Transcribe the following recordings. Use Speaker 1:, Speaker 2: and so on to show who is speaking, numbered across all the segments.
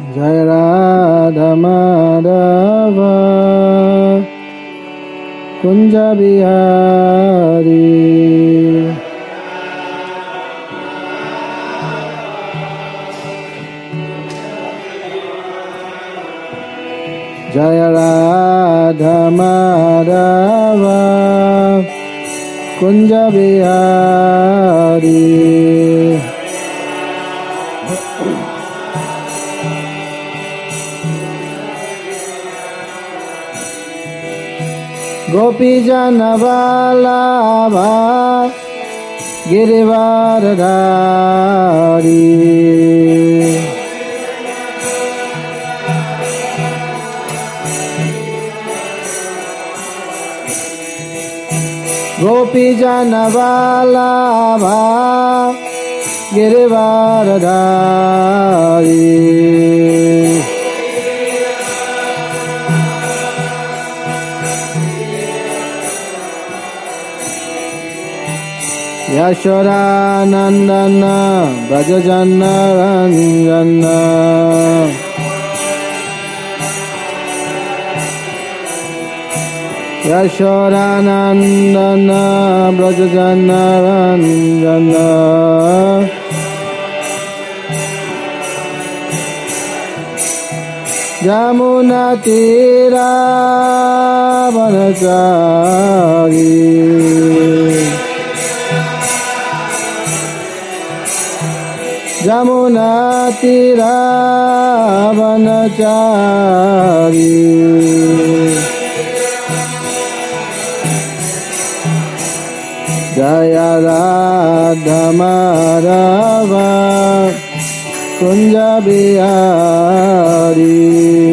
Speaker 1: Jai Radha Madhava Kunja Bihari Jai Radha Madhava Kunja Bihari Gopi Jana Vallabha Girivardhari Gopi Jana Vallabha Girivardhari Yashoda Nandana Brajajana Ranjana Yashoda Nandana Brajajana Ranjana Jamuna Tira Vanachari Jamuna Tira Vanachari Jaya Radha Madhava Kunja Bihari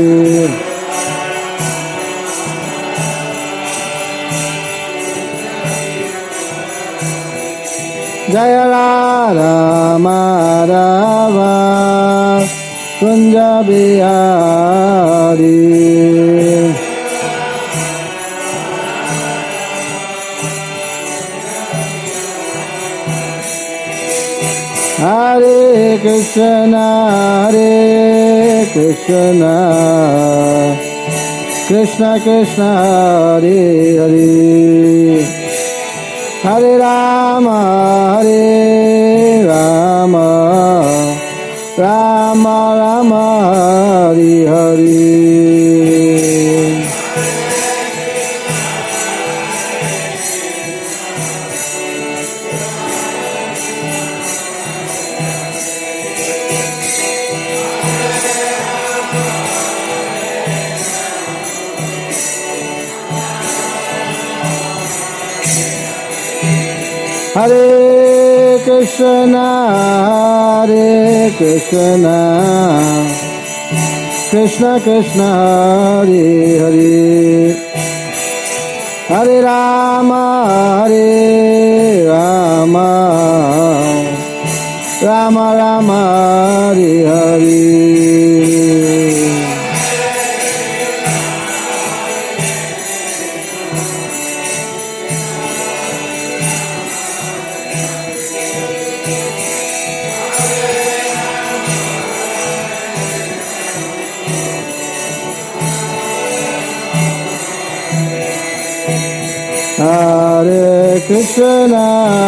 Speaker 1: Jaya Radha Madhava Kunja Bihari Hare Krishna Krishna Krishna Hare Hare Hare Rama Rama Rama Hare Hare Hare Krishna Krishna Krishna Hare Hare Hare Rama Rama Rama Hare Hare Hare Krishna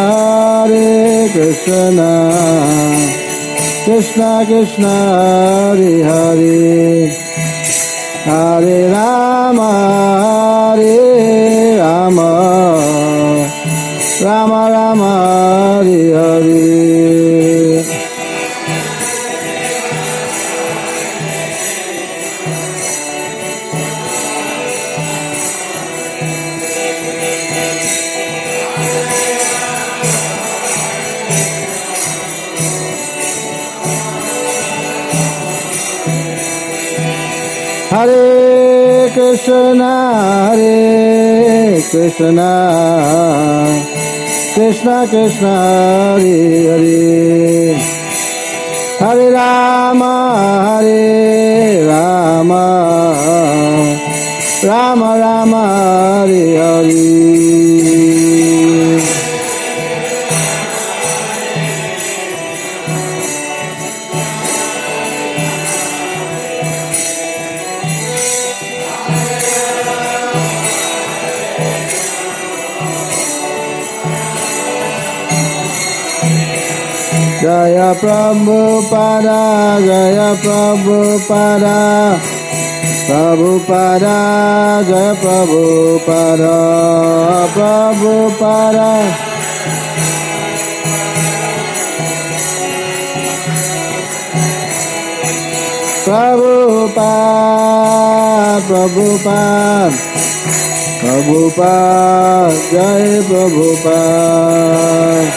Speaker 1: Krishna Krishna Hare Hare Hare Rama Rama Rama Hare Hare Hare Krishna Krishna Krishna Hare Hare Hare Rama Rama Rama Hare Hare Jaya Prabhupada, Jaya Prabhupada, Prabhupada, Jaya Prabhupada, Prabhupada. Prabhupada, Prabhupada, Prabhupada, Jai Prabhupada,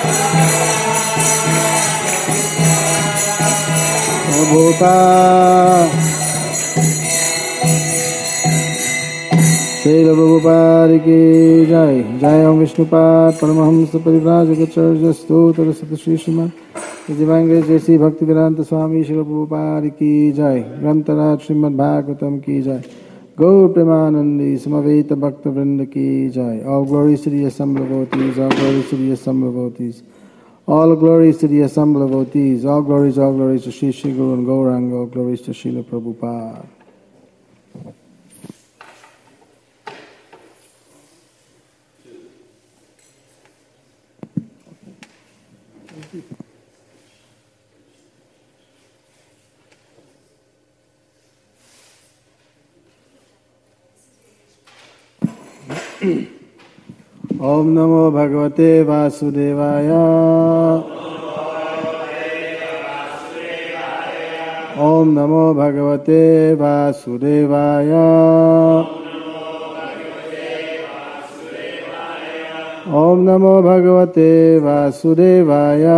Speaker 1: Prabhupada, Srila Prabhupada ki Jai, Jai Om Vishnupad, Paramahamsa Parivrajagacharya Stotra Sata Shri Srimad Divine Grace J.C. Bhaktivedanta Swami Srila Prabhupada ki Jai, Grantaraj Srimad Bhagavatam ki Jai, Gaur Premanandi Samaveta Bhakta Vrinda ki Jai. All glories to the assembled devotees, all glories to the assembled devotees, all glories to the assembled devotees, all glories to Shri Shri Guru and Gauranga, all glories to Srila Prabhupada. Om Namo Bhagavate Vasudevaya. Om Namo Bhagavate Vasudevaya. Om Namo Bhagavate Vasudevaya.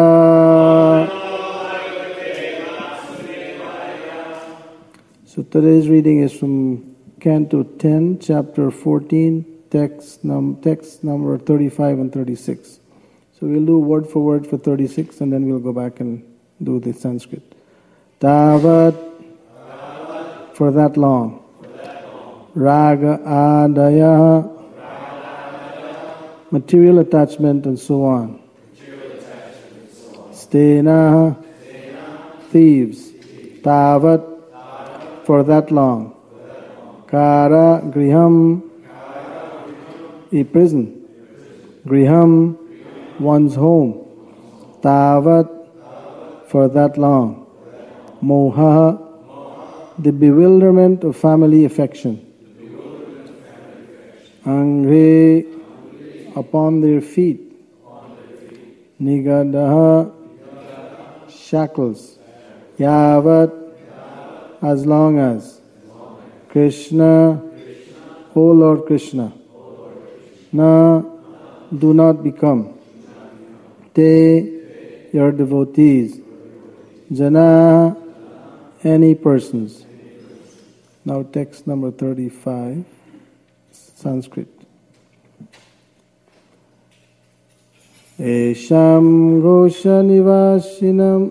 Speaker 1: So today's reading is from Canto 10, Chapter 14, text number 35 and 36. So we'll do word for word for 36 and then we'll go back and do the Sanskrit. Tavat, for that long. Raga adaya, material attachment and so on. Stena, thieves. Tavat, for that long. Kara griham, a prison. Griham, one's home. Tavat, for that long. Moha, the bewilderment of family affection. Angre, upon their feet. Nigadaha, shackles. Yavat, as long as. Krishna, O Lord Krishna. Na, do not become. Te, your devotees. Jana, any persons. Now text number 35, Sanskrit. Esham Gosha Nivashinam.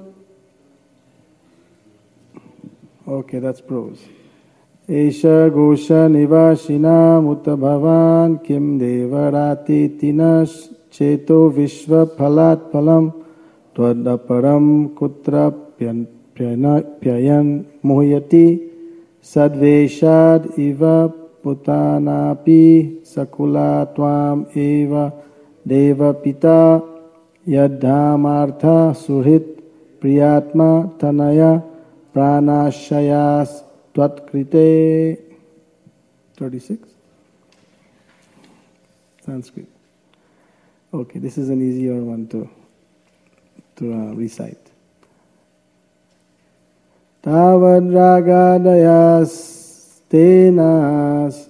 Speaker 1: Okay, that's prose. Esha Gosha Nivashina Mutta Bhavan Kim Devarati Tinas Cheto Vishva Phalat Phalam Tvadaparam Kutra Pyayan Muhyati Sadveshad Iva Putanapi Sakula Tvam Eva Deva Pita Yadhamartha Suhit Priyatma Tanaya Pranashayas Tvatkrite. 36. Sanskrit. Okay, this is an easier one to recite. Tavad ragadayas tenas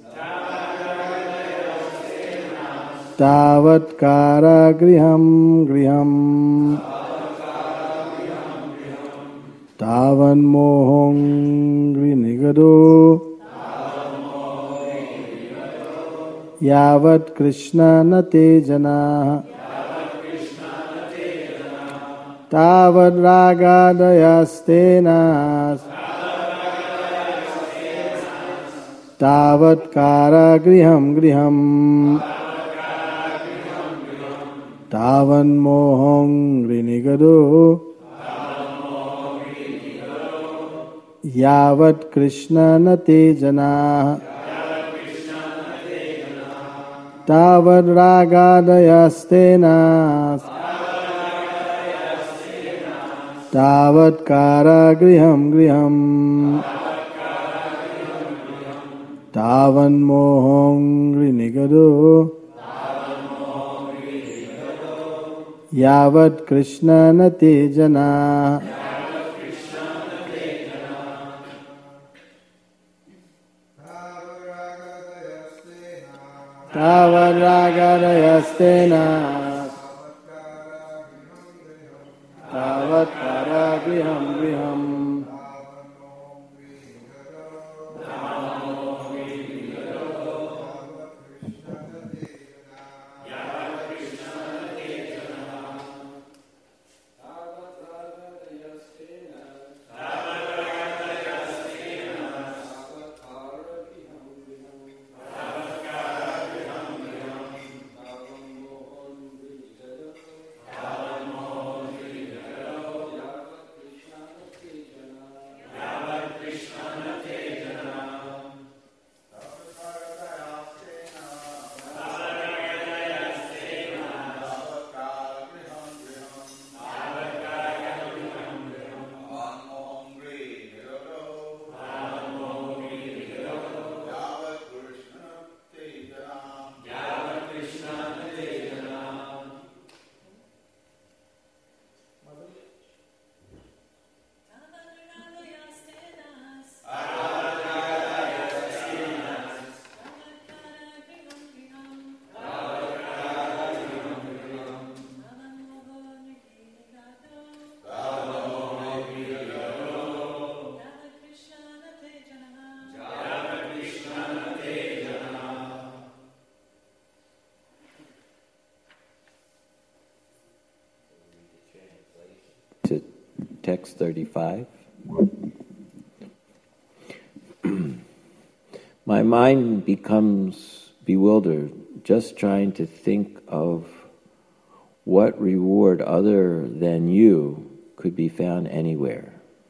Speaker 1: tavat kara griham griham tavan mohong grinigado yavat krishna nate jana tavad ragadayas tavat kara griham griham tavan mohong grinigado yavat krishna nate jana tavad ragadayas तावत्कारागृहं गृहम् तावन्मोहोऽङ्घ्रिनिगदो यावत् कृष्ण न ते जना तावद्रागरयस्तेन तावत्कारागृहं गृहम्
Speaker 2: To text 35. My mind becomes bewildered just trying to think of what reward other than you could be found anywhere.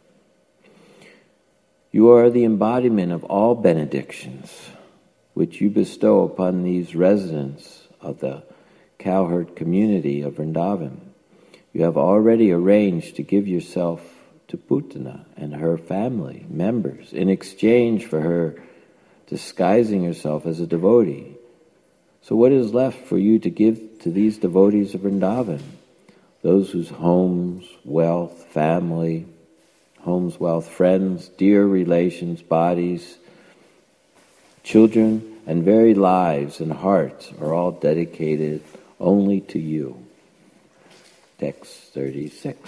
Speaker 2: You are the embodiment of all benedictions which you bestow upon these residents of the cowherd community of Vrindavan. You have already arranged to give yourself to Putana and her family members in exchange for her disguising herself as a devotee. So what is left for you to give to these devotees of Vrindavan? Those whose homes, wealth, family, friends, dear relations, bodies, children, and very lives and hearts are all dedicated only to you. Text 36.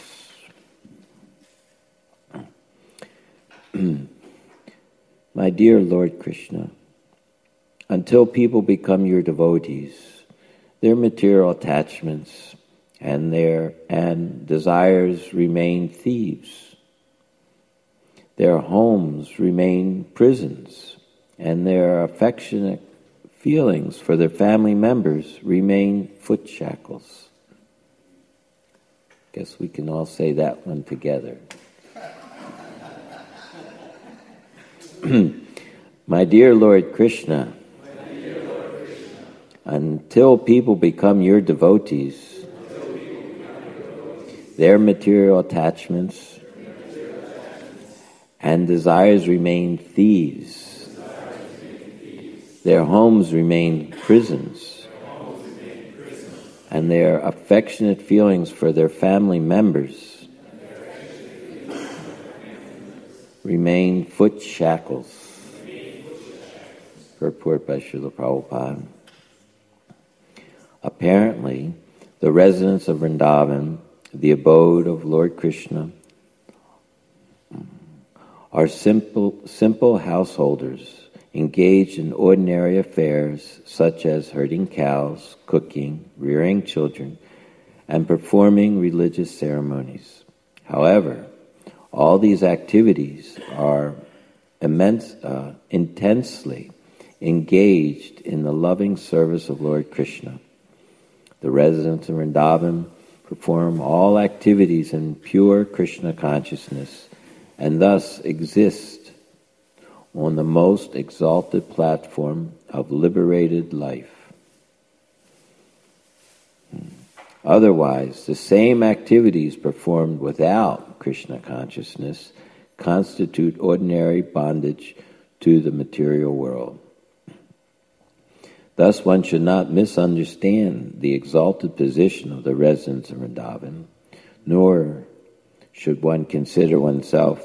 Speaker 2: My dear Lord Krishna, until people become your devotees, their material attachments and desires remain thieves. Their homes remain prisons, and their affectionate feelings for their family members remain foot shackles. Guess we can all say that one together. My dear Lord Krishna, until people become your devotees, their material attachments and desires remain thieves. Their homes remain prisons, and their affectionate feelings for their family members remain foot shackles. Purport by Srila Prabhupada. Apparently, the residents of Vrindavan, the abode of Lord Krishna, are simple householders engaged in ordinary affairs such as herding cows, cooking, rearing children, and performing religious ceremonies. However, all these activities are intensely engaged in the loving service of Lord Krishna. The residents of Vrindavan perform all activities in pure Krishna consciousness and thus exist on the most exalted platform of liberated life. Otherwise, the same activities performed without Krishna consciousness constitute ordinary bondage to the material world. Thus, one should not misunderstand the exalted position of the residents of Vrindavan, nor should one consider oneself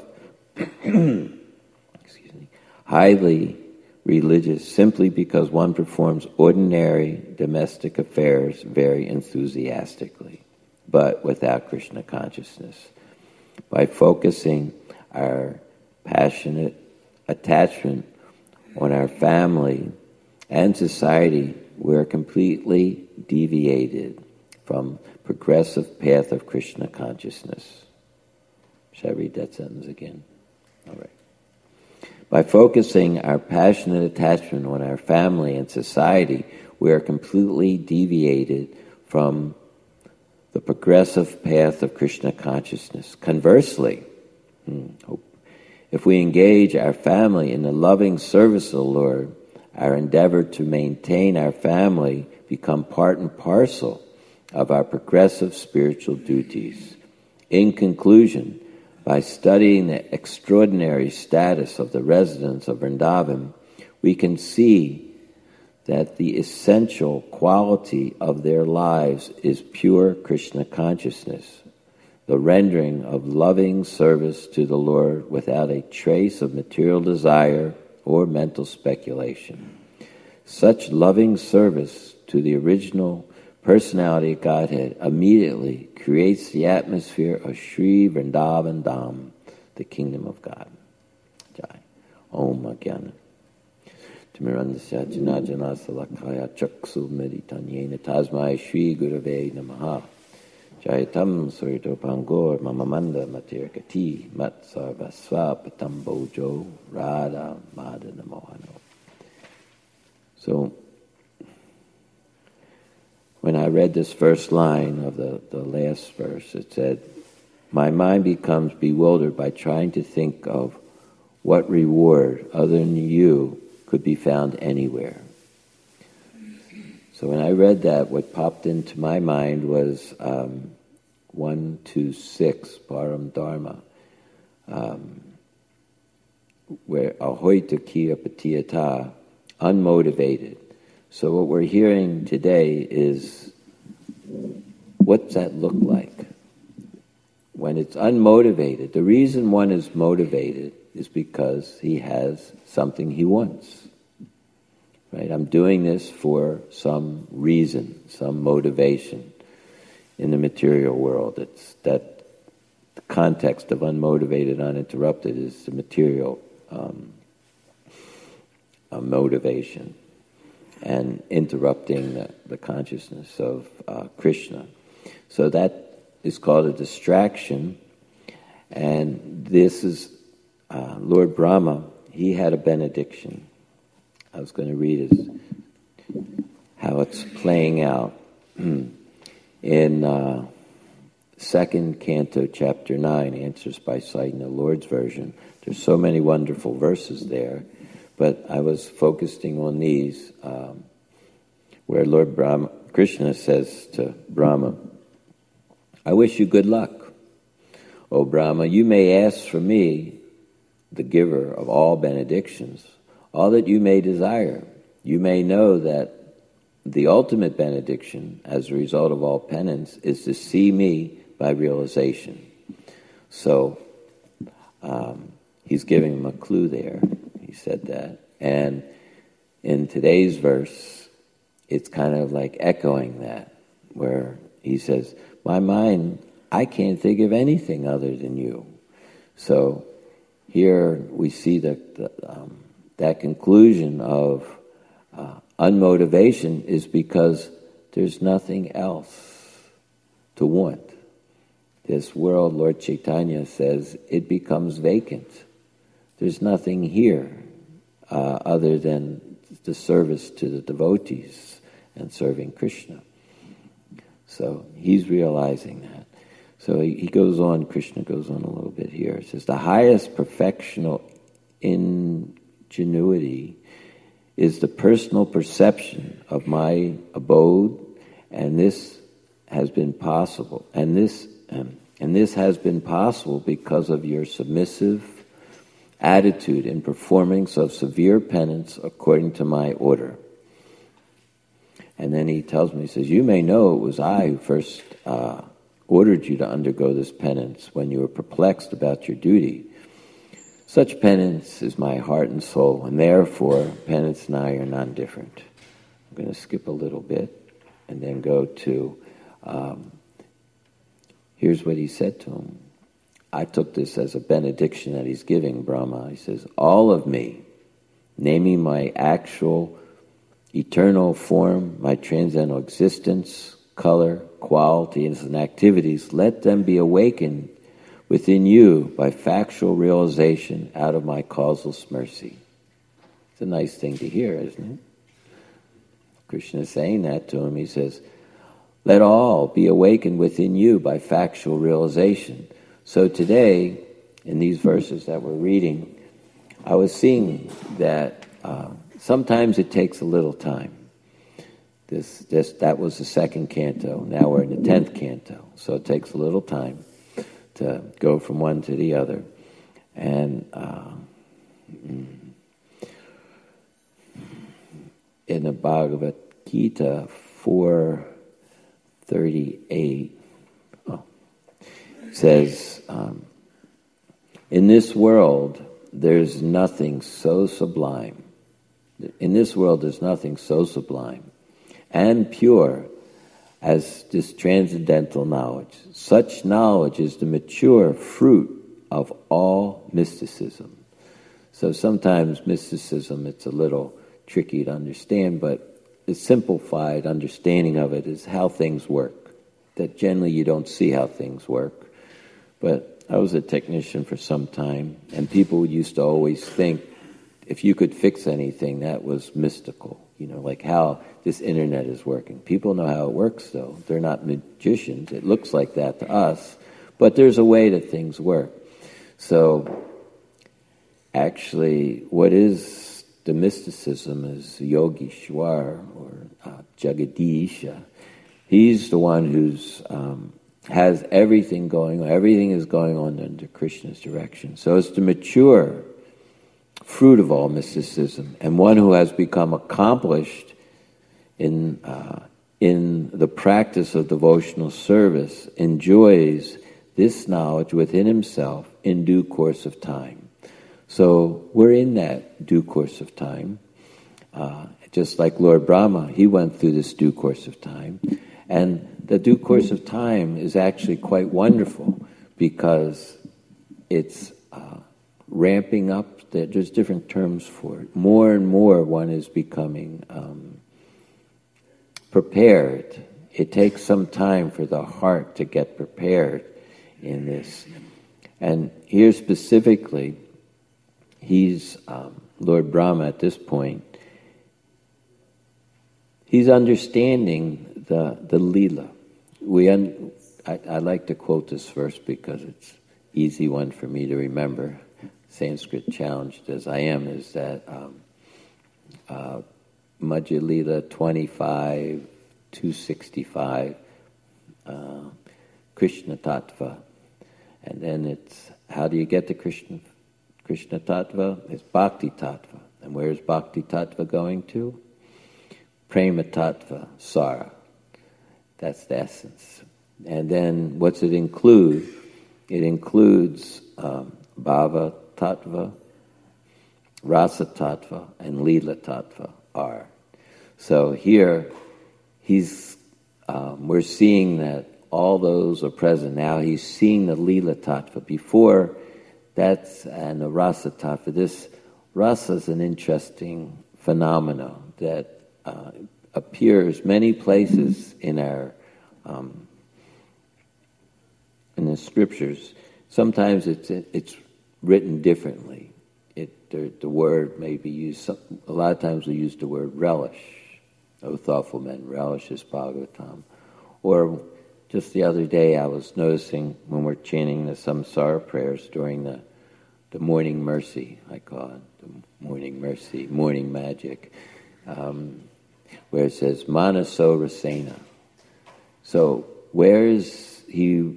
Speaker 2: highly religious simply because one performs ordinary domestic affairs very enthusiastically, but without Krishna consciousness. By focusing our passionate attachment on our family and society, we're completely deviated from progressive path of Krishna consciousness. Shall I read that sentence again? All right. By focusing our passionate attachment on our family and society, we are completely deviated from the progressive path of Krishna consciousness. Conversely, if we engage our family in the loving service of the Lord, our endeavor to maintain our family become part and parcel of our progressive spiritual duties. In conclusion, by studying the extraordinary status of the residents of Vrindavan, we can see that the essential quality of their lives is pure Krishna consciousness, the rendering of loving service to the Lord without a trace of material desire or mental speculation. Such loving service to the original personality of Godhead immediately creates the atmosphere of Sri Vrindavan Dham, the kingdom of God. Jai. Om Ajnana. Timirandasya Janajana Salakaya Chaksu Meditanyena Tasmai Shri Gurave Namaha. Jayatam Surito Pangor Mamamanda Matirkati Mat Sarvasva Patambojo Radha Madana Mohano. So, when I read this first line of the last verse, it said, my mind becomes bewildered by trying to think of what reward other than you could be found anywhere. So when I read that, what popped into my mind was 126, Param Dharma, where ahoita kiya patiyata, unmotivated. So what we're hearing today is, what's that look like? When it's unmotivated, the reason one is motivated is because he has something he wants. Right? I'm doing this for some reason, some motivation in the material world. It's that the context of unmotivated, uninterrupted is the material motivation and interrupting the consciousness of Krishna. So that is called a distraction, and this is Lord Brahma. He had a benediction. I was going to read how it's playing out in second canto, chapter 9, Answers by Citing the Lord's Version. There's so many wonderful verses there, but I was focusing on these, where Lord Brahma, Krishna says to Brahma, I wish you good luck. O Brahma, you may ask for me, the giver of all benedictions, all that you may desire. You may know that the ultimate benediction, as a result of all penance, is to see me by realization. So, he's giving him a clue there. He said that. And in today's verse, it's kind of like echoing that, where he says, my mind, I can't think of anything other than you. So here we see that conclusion of unmotivation is because there's nothing else to want. This world, Lord Chaitanya says, it becomes vacant. There's nothing here other than the service to the devotees and serving Krishna. So he's realizing that. So he goes on, Krishna goes on a little bit here. It says, the highest perfectional ingenuity is the personal perception of my abode, and this has been possible, and this has been possible because of your submissive attitude in performance of severe penance according to my order. And then he tells me, he says, you may know it was I who first ordered you to undergo this penance when you were perplexed about your duty. Such penance is my heart and soul, and therefore penance and I are non-different. I'm going to skip a little bit and then go to, here's what he said to him. I took this as a benediction that he's giving Brahma. He says, all of me, naming my actual eternal form, my transcendental existence, color, qualities, and activities, let them be awakened within you by factual realization out of my causeless mercy. It's a nice thing to hear, isn't it? Krishna is saying that to him. He says, let all be awakened within you by factual realization. So today, in these verses that we're reading, I was seeing that sometimes it takes a little time. That was the second canto. Now we're in the 10th canto. So it takes a little time to go from one to the other. And in the Bhagavad Gita 4:38, says, in this world there's nothing so sublime. In this world there's nothing so sublime and pure as this transcendental knowledge. Such knowledge is the mature fruit of all mysticism. So sometimes mysticism, it's a little tricky to understand, but the simplified understanding of it is how things work. That generally you don't see how things work. But I was a technician for some time, and people used to always think if you could fix anything, that was mystical. You know, like how this internet is working. People know how it works, though. They're not magicians. It looks like that to us. But there's a way that things work. So, actually, what is the mysticism is Yogeshwar, or Jagadisha. He's the one who's has everything going on. Everything is going on under Krishna's direction. So it's the mature fruit of all mysticism, and one who has become accomplished in the practice of devotional service enjoys this knowledge within himself in due course of time. So we're in that due course of time. Just like Lord Brahma, he went through this due course of time. And the due course of time is actually quite wonderful because it's ramping up. There's different terms for it. More and more one is becoming prepared. It takes some time for the heart to get prepared in this. And here specifically, he's Lord Brahma at this point. He's understanding the Leela. I like to quote this verse because it's an easy one for me to remember. Sanskrit challenged as I am, is that Madhya Leela 25:265, Krishna Tattva. And then it's, how do you get to Krishna Tattva? It's Bhakti Tattva. And where's Bhakti Tattva going to? Prema Tattva, Sara. That's the essence. And then what's it include? It includes Bhava Tattva, Rasa Tattva, and Leela Tattva are. So here, we're seeing that all those are present. Now he's seeing the Leela Tattva. Before, and the Rasa Tattva. This Rasa is an interesting phenomenon that appears many places in our in the scriptures. Sometimes it's written differently. The word may be used. A lot of times we use the word relish. O thoughtful men, relish this Bhagavatam. Or just the other day, I was noticing when we're chanting the Samsara prayers during the morning mercy, I call it the morning mercy, morning magic. Where it says Manaso Rasena. So where is he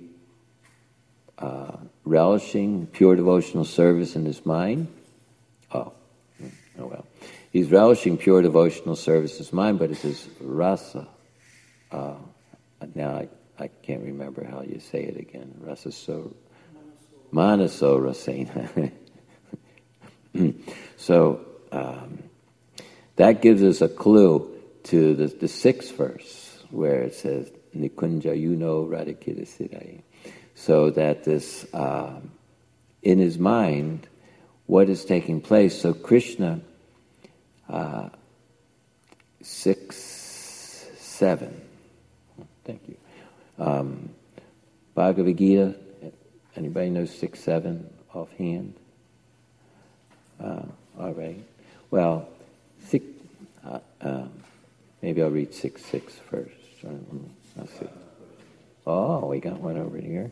Speaker 2: relishing pure devotional service in his mind? Oh well. He's relishing pure devotional service in his mind, but it's his rasa. Now I can't remember how you say it again. Rasa so manaso rasena. So that gives us a clue to the sixth verse where it says Nikunja yuno radikita siddhai. So that this in his mind, what is taking place? So Krishna 6:7. Thank you. Bhagavad Gita. Anybody know 6:7 offhand? All right. Well, maybe I'll read 6:6 first. Let's see. Oh, we got one over here.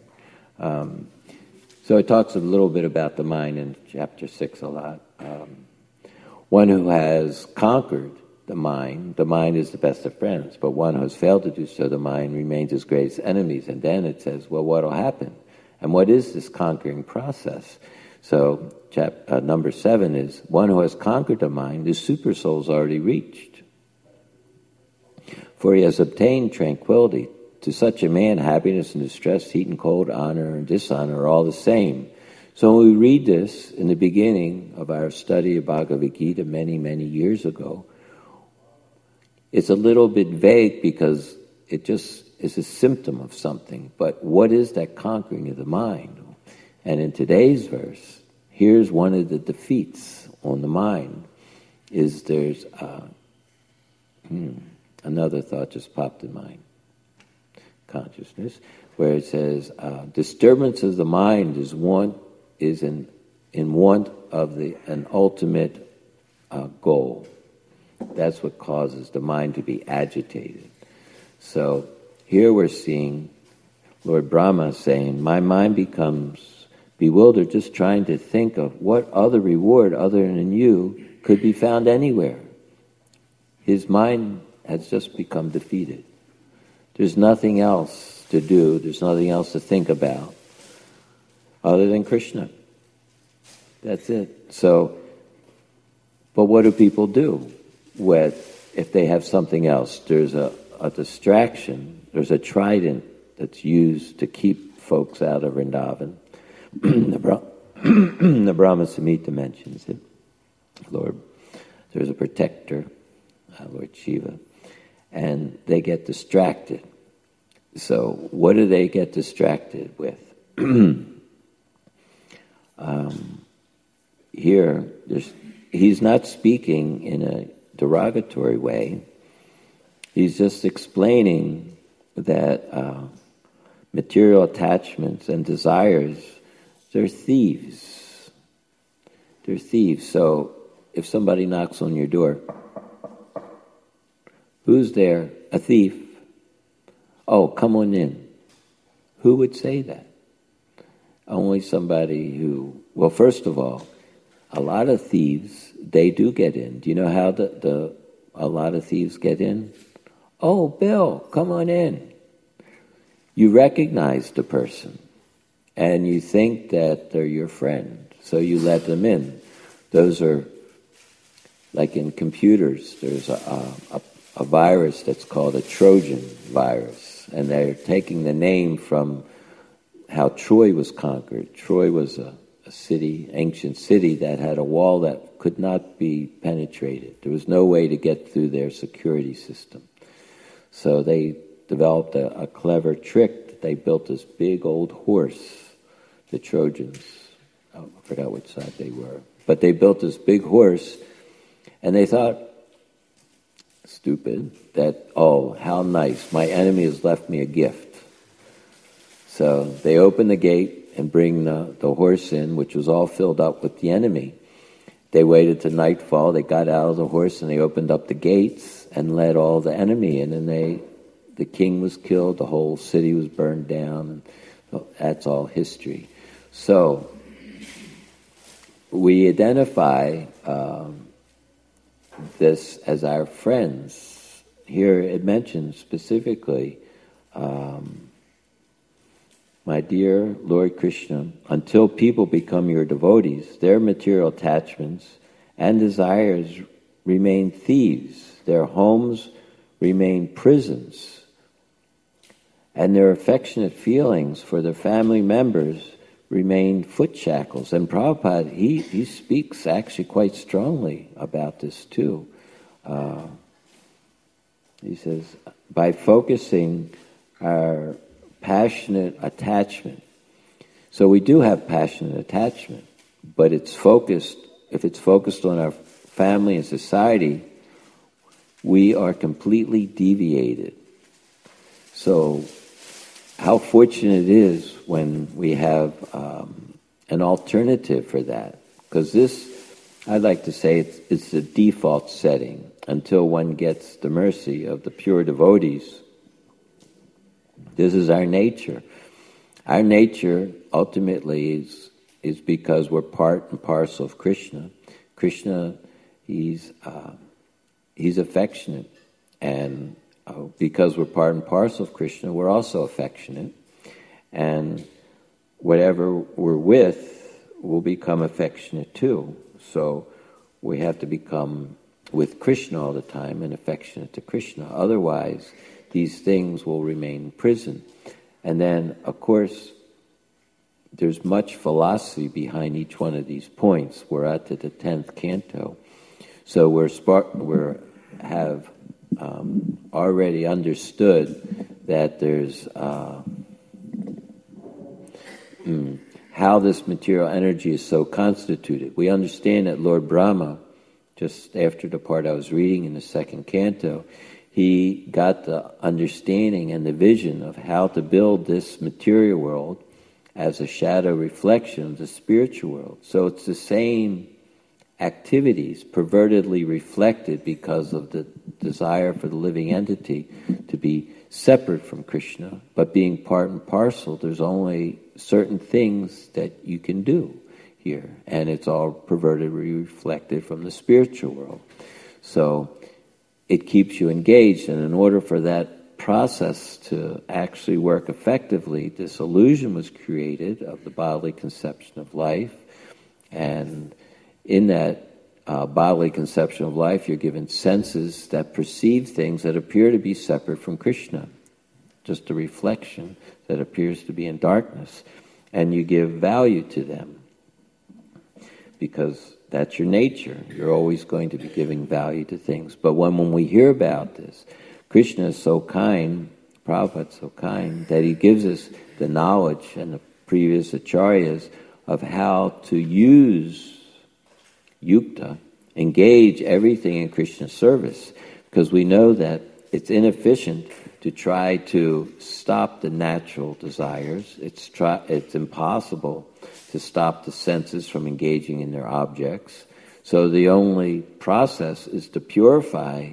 Speaker 2: So it talks a little bit about the mind in chapter 6 a lot. One who has conquered the mind is the best of friends, but one who has failed to do so, the mind remains his greatest enemies. And then it says, well, what will happen? And what is this conquering process? So number 7 is, one who has conquered the mind, the super soul's already reached. For he has obtained tranquility. To such a man, happiness and distress, heat and cold, honor and dishonor are all the same. So when we read this in the beginning of our study of Bhagavad Gita many, many years ago, it's a little bit vague because it just is a symptom of something. But what is that conquering of the mind? And in today's verse, here's one of the defeats on the mind. There's another thought just popped in mind. Consciousness, where it says, disturbance of the mind is in want of an ultimate goal. That's what causes the mind to be agitated. So here we're seeing Lord Brahma saying, my mind becomes bewildered just trying to think of what other reward other than you could be found anywhere. His mind has just become defeated. There's nothing else to do, there's nothing else to think about other than Krishna. That's it. So, but what do people do if they have something else? There's a distraction, there's a trident that's used to keep folks out of Vrindavan. The Brahma Samhita mentions it. There's a protector, Lord Shiva. And they get distracted. So what do they get distracted with? Here, he's not speaking in a derogatory way. He's just explaining that material attachments and desires, they're thieves. They're thieves. So if somebody knocks on your door, who's there? A thief. Oh, come on in. Who would say that? Only somebody who, well, first of all, a lot of thieves, they do get in. Do you know how a lot of thieves get in? Oh, Bill, come on in. You recognize the person, and you think that they're your friend, so you let them in. Those are, like in computers, there's a virus that's called a Trojan virus, and they're taking the name from how Troy was conquered. Troy was a city, ancient city, that had a wall that could not be penetrated. There was no way to get through their security system. So they developed a clever trick. They built this big old horse, the Trojans. I forgot which side they were. But they built this big horse, and they thought, stupid, that, oh, how nice, my enemy has left me a gift. So they open the gate and bring the horse in, which was all filled up with the enemy. They waited till nightfall, they got out of the horse and they opened up the gates and let all the enemy in, and the king was killed, the whole city was burned down, and that's all history. So we identify this as our friends. Here it mentions specifically my dear Lord Krishna, until people become your devotees, their material attachments and desires remain thieves, their homes remain prisons, and their affectionate feelings for their family members remain foot shackles. And Prabhupada, he speaks actually quite strongly about this too. He says, by focusing our passionate attachment, so we do have passionate attachment, but if it's focused on our family and society, we are completely deviated. So how fortunate it is when we have an alternative for that. Because this, I'd like to say, it's the default setting until one gets the mercy of the pure devotees. This is our nature. Our nature ultimately is because we're part and parcel of Krishna. Krishna, he's affectionate, and because we're part and parcel of Krishna, we're also affectionate, and whatever we're with will become affectionate too. So we have to become with Krishna all the time and affectionate to Krishna. Otherwise, these things will remain in prison. And then, of course, there's much philosophy behind each one of these points. We're at the 10th canto. So we have already understood that there's how this material energy is so constituted. We understand that Lord Brahma, just after the part I was reading in the 2nd canto, he got the understanding and the vision of how to build this material world as a shadow reflection of the spiritual world. So it's the same activities pervertedly reflected because of the desire for the living entity to be separate from Krishna, but being part and parcel, there's only certain things that you can do here, and it's all pervertedly reflected from the spiritual world. So it keeps you engaged, and in order for that process to actually work effectively, this illusion was created of the bodily conception of life, and in that bodily conception of life, you're given senses that perceive things that appear to be separate from Krishna, just a reflection that appears to be in darkness, and you give value to them because that's your nature. You're always going to be giving value to things. But when we hear about this, Krishna is so kind, Prabhupada is so kind, that he gives us the knowledge and the previous acharyas of how to use yukta, engage everything in Krishna's service, because we know that it's inefficient to try to stop the natural desires. It's impossible to stop the senses from engaging in their objects. So the only process is to purify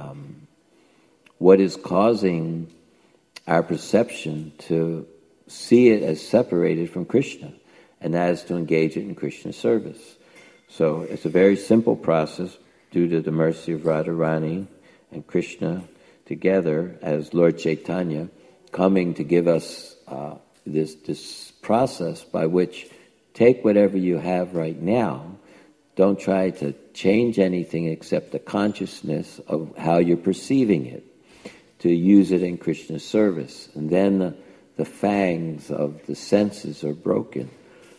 Speaker 2: what is causing our perception to see it as separated from Krishna, and that is to engage it in Krishna's service. So it's a very simple process due to the mercy of Radharani and Krishna together as Lord Chaitanya coming to give us this process by which take whatever you have right now, don't try to change anything except the consciousness of how you're perceiving it, to use it in Krishna's service. And then the fangs of the senses are broken.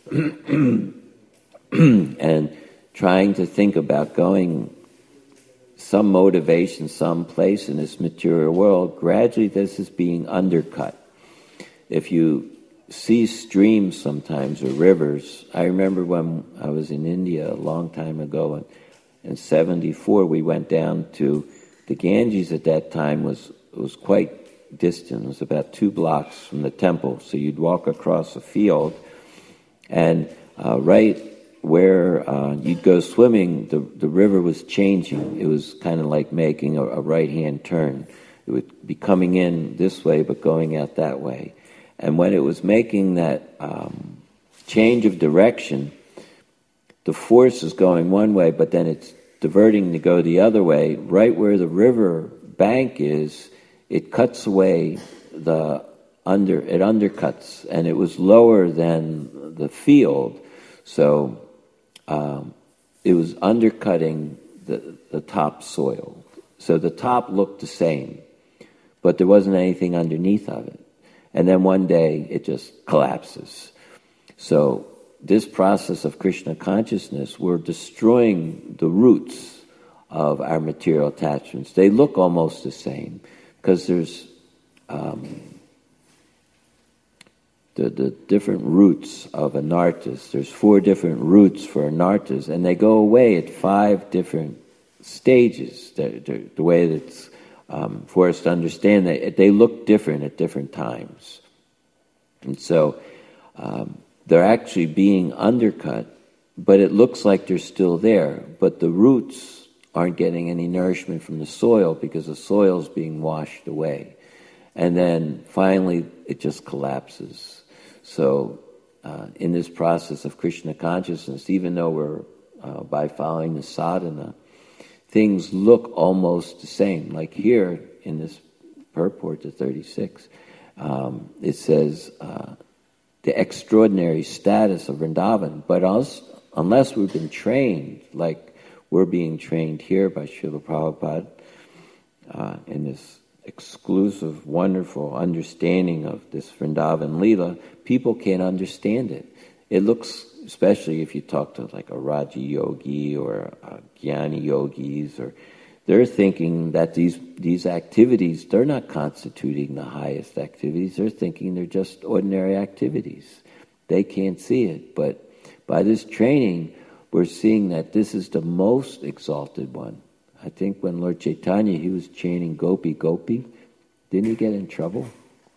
Speaker 2: And trying to think about going some motivation, some place in this material world, gradually this is being undercut. If you see streams sometimes or rivers, I remember when I was in India a long time ago, and in 1974 we went down to the Ganges. At that time was quite distant. It was about 2 blocks from the temple. So you'd walk across a field, and right where you'd go swimming, the river was changing. It was kind of like making a right-hand turn. It would be coming in this way but going out that way. And when it was making that change of direction, the force is going one way, but then it's diverting to go the other way. Right where the river bank is, it cuts away the it undercuts, and it was lower than the field, so it was undercutting the top soil. So the top looked the same, but there wasn't anything underneath of it. And then one day it just collapses. So this process of Krishna consciousness, we're destroying the roots of our material attachments. They look almost the same because there's the different roots of anartas. There's 4 different roots for anartas, and they go away at 5 different stages. The way that's for us to understand that they look different at different times. And so they're actually being undercut, but it looks like they're still there, but the roots aren't getting any nourishment from the soil because the soil's being washed away. And then finally it just collapses. So in this process of Krishna consciousness, even though we're by following the sadhana, things look almost the same. Like here in this purport to 36, it says the extraordinary status of Vrindavan, but unless we've been trained, like we're being trained here by Srila Prabhupada in this exclusive, wonderful understanding of this Vrindavan Leela, people can't understand it. It looks, especially if you talk to like a Raja Yogi or a Jnani Yogis, or they're thinking that these activities, they're not constituting the highest activities. They're thinking they're just ordinary activities. They can't see it. But by this training, we're seeing that this is the most exalted one. I think when Lord Chaitanya, he was chanting Gopi, Gopi, didn't he get in trouble?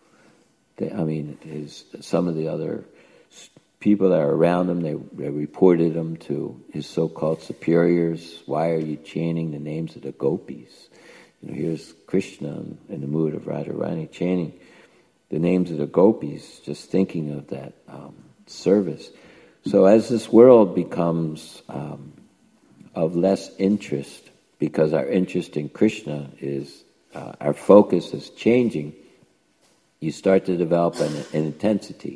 Speaker 2: Some of the other people that are around him, they reported him to his so-called superiors. Why are you chanting the names of the gopis? Here's Krishna in the mood of Radharani chanting the names of the gopis, just thinking of that service. So as this world becomes of less interest, because our interest in Krishna is, our focus is changing, you start to develop an intensity.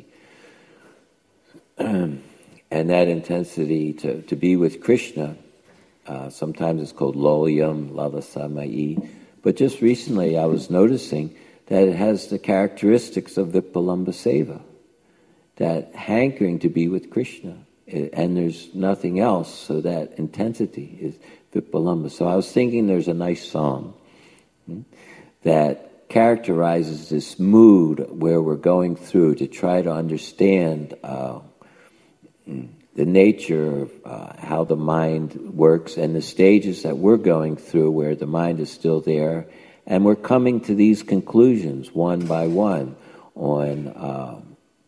Speaker 2: And that intensity to be with Krishna, sometimes it's called lolyam, lalasa-mayi. But just recently I was noticing that it has the characteristics of Vipalamba Seva, that hankering to be with Krishna, and there's nothing else, so that intensity is Vipalamba. So I was thinking there's a nice song that characterizes this mood where we're going through to try to understand the nature of how the mind works and the stages that we're going through where the mind is still there, and we're coming to these conclusions one by one on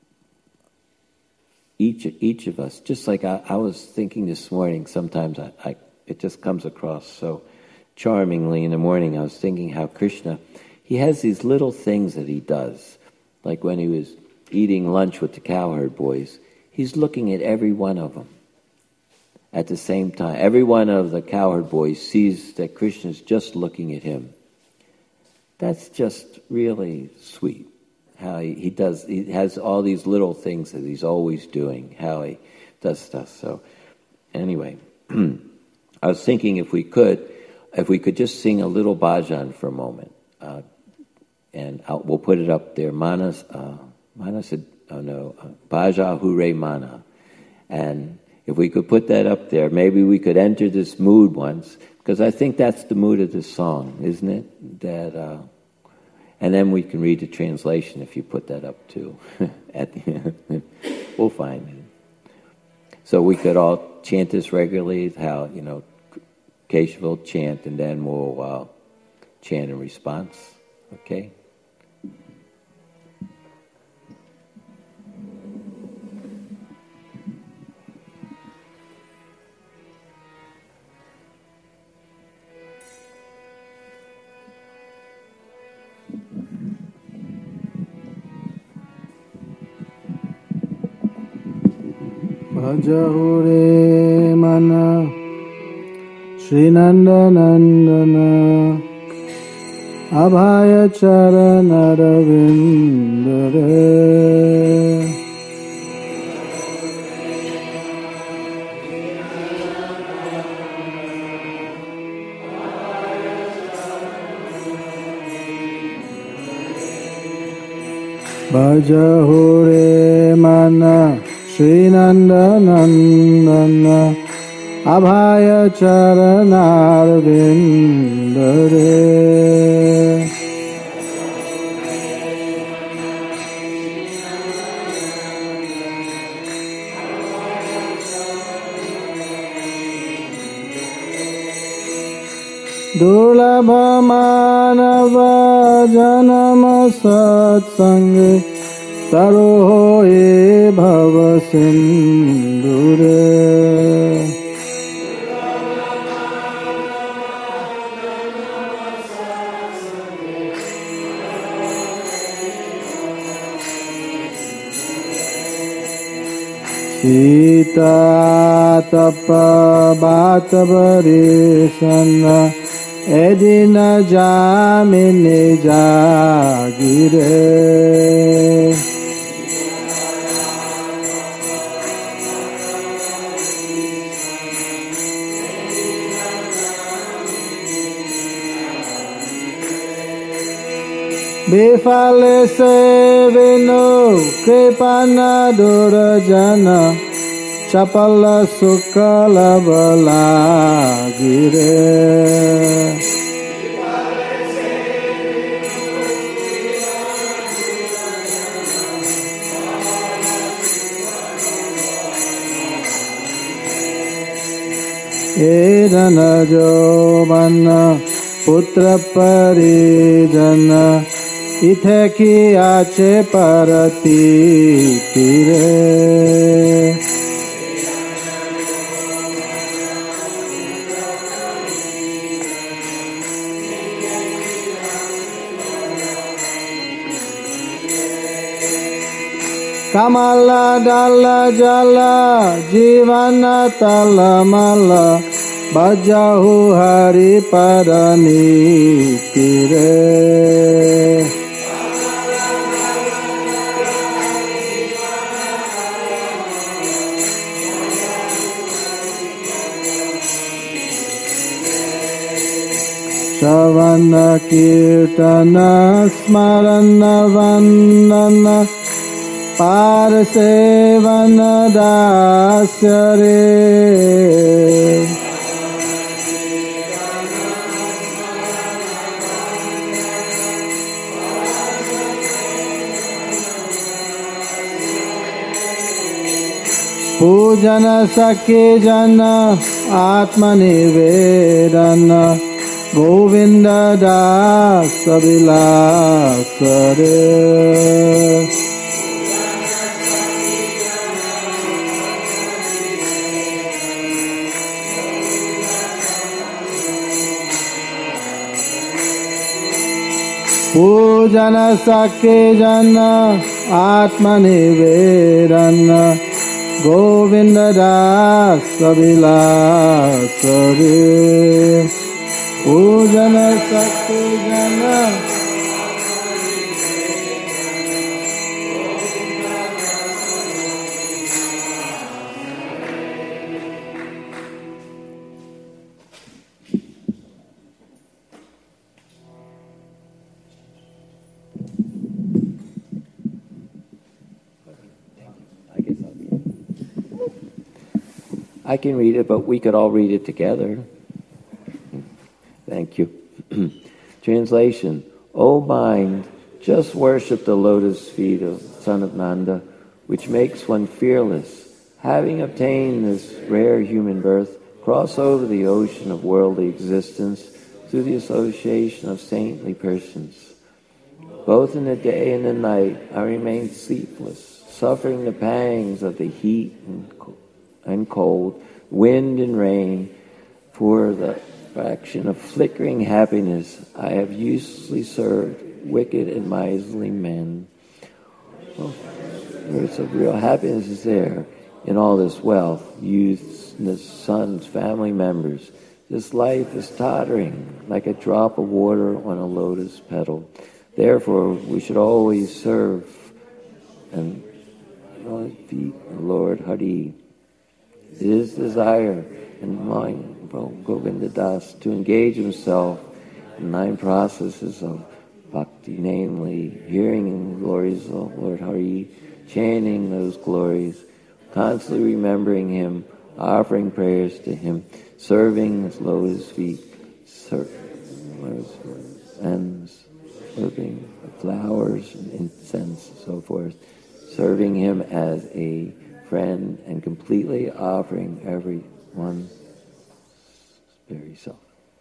Speaker 2: each of us. Just like I was thinking this morning, sometimes it just comes across so charmingly in the morning. I was thinking how Krishna, he has these little things that he does. Like when he was eating lunch with the cowherd boys, he's looking at every one of them at the same time. Every one of the cowherd boys sees that Krishna's just looking at him. That's just really sweet. How he has all these little things that he's always doing, how he does stuff. So anyway, I was thinking if we could just sing a little bhajan for a moment, and we'll put it up there. Mana said, Bhaja Hure Mana. And if we could put that up there, maybe we could enter this mood once, because I think that's the mood of this song, isn't it? That, and then we can read the translation if you put that up too. At the end. We'll find it. So we could all chant this regularly, how, Keshav will chant, and then we'll chant in response. Okay?
Speaker 1: Bhaja mana Shri Nanda Nandana abhaya charanarvindare. Bhajahure mana Srinandanandana abhaya charanarvindare. Durlabha manava janama satsanga taroho e bhava sindhure. Sita tapa bata varishana edina jamine jagire. Bifale se vino kripana durajana chapala sukala balagire. Edana jovana putra parijana ithe ki ache parati tire. Kamala dala jala jivana talamala bajahu hari padani tire. Shavana kirtana smarana vandana parsevana dasyare. Pujana sakhe jana atmanivedana Govinda dasa vilasare. Pujana sakhe jana atmanivedana Govinda dasa vilasare. Pujana sakhe jana
Speaker 2: I can read it, but we could all read it together. Thank you. Translation. O mind, just worship the lotus feet of Son of Nanda, which makes one fearless. Having obtained this rare human birth, cross over the ocean of worldly existence through the association of saintly persons. Both in the day and the night I remain sleepless, suffering the pangs of the heat and cold, wind and rain. For the fraction of flickering happiness I have uselessly served wicked and miserly men. Well, words of real happiness is there in all this wealth, youths, sons, family members, This life is tottering like a drop of water on a lotus petal. Therefore, we should always serve and feet, Lord Hari. His desire and mine, Govinda Das, to engage himself in 9 processes of bhakti, namely hearing the glories of Lord Hari, chanting those glories, constantly remembering him, offering prayers to him, serving his lotus feet, and serving flowers and incense and so forth, serving him as a friend and completely offering everyone's very self.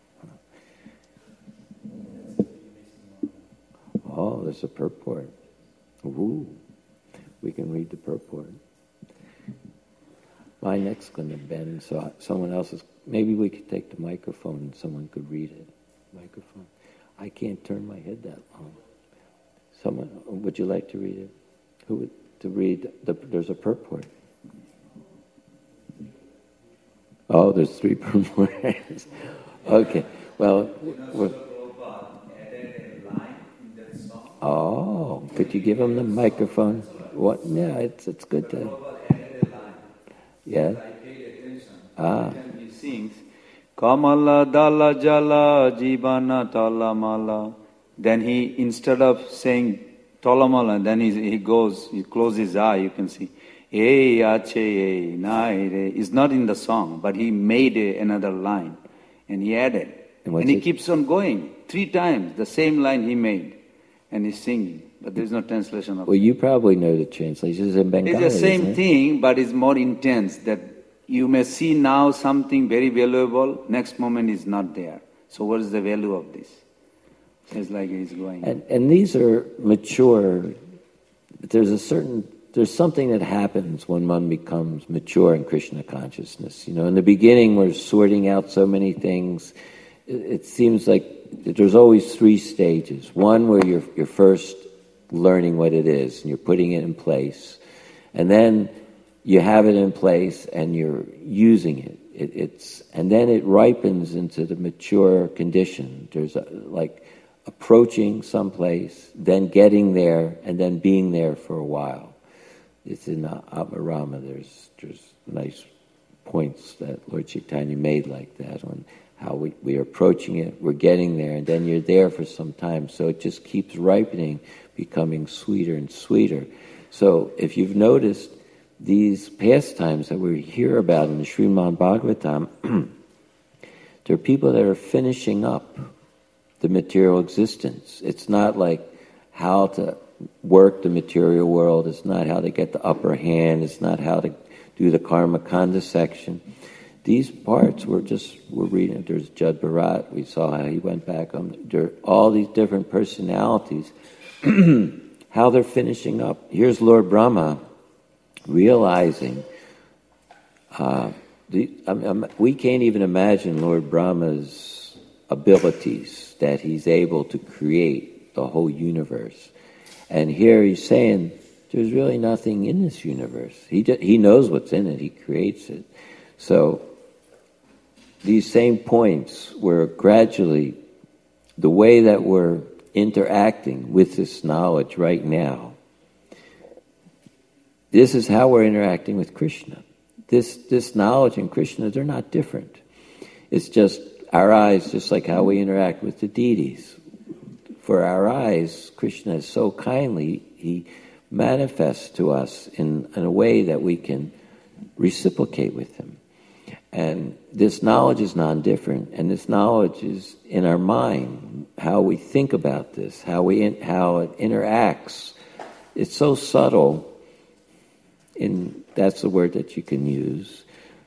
Speaker 2: Oh, there's a purport. Ooh, we can read the purport. My neck's going to bend, so someone else's. Maybe we could take the microphone and someone could read it. Microphone. I can't turn my head that long. Someone, would you like to read it? Who would to read? There's a purport. Oh, there's 3 purports. Okay. Well. Oh, could you give him the microphone? What? Yeah, it's good to. Yeah.
Speaker 3: He sings, Kamala Dala Jala Jivana Talamala. Then he, instead of saying Talamala, then he closes his eye, you can see. Hey, ache, naire. It's not in the song, but he made another line. And he added. And he keeps on going. 3 times, the same line he made. And he's singing. But there's no translation of it.
Speaker 2: Well, you probably know the translations in Bengali.
Speaker 3: It's the same thing, but it's more intense. That you may see now something very valuable, next moment is not there. So what is the value of this? It's like he's going.
Speaker 2: And these are mature. There's something that happens when one becomes mature in Krishna consciousness. In the beginning we're sorting out so many things. It seems like there's always 3 stages. One where you're first learning what it is and you're putting it in place, and then you have it in place and you're using it. And then it ripens into the mature condition. There's like approaching someplace, then getting there, and then being there for a while. It's in Atmarama. There's nice points that Lord Chaitanya made like that on how we are approaching it, we're getting there, and then you're there for some time. So it just keeps ripening, becoming sweeter and sweeter. So if you've noticed, these pastimes that we hear about in the Srimad Bhagavatam, there are people that are finishing up the material existence. It's not like how to work the material world. It's not how to get the upper hand. It's not how to do the karma kanda section. These parts we're reading. There's Jud Bharat. We saw how he went back on. There are all these different personalities, how they're finishing up. Here's Lord Brahma realizing. We can't even imagine Lord Brahma's abilities, that he's able to create the whole universe. And here he's saying there's really nothing in this universe. He knows what's in it. He creates it. So these same points where gradually the way that we're interacting with this knowledge right now, this is how we're interacting with Krishna. This knowledge and Krishna, they're not different. It's just our eyes, just like how we interact with the deities. For our eyes, Krishna is so kindly, he manifests to us in a way that we can reciprocate with him. And this knowledge is non-different, and this knowledge is in our mind, how we think about this, how it interacts. It's so subtle, that's the word that you can use,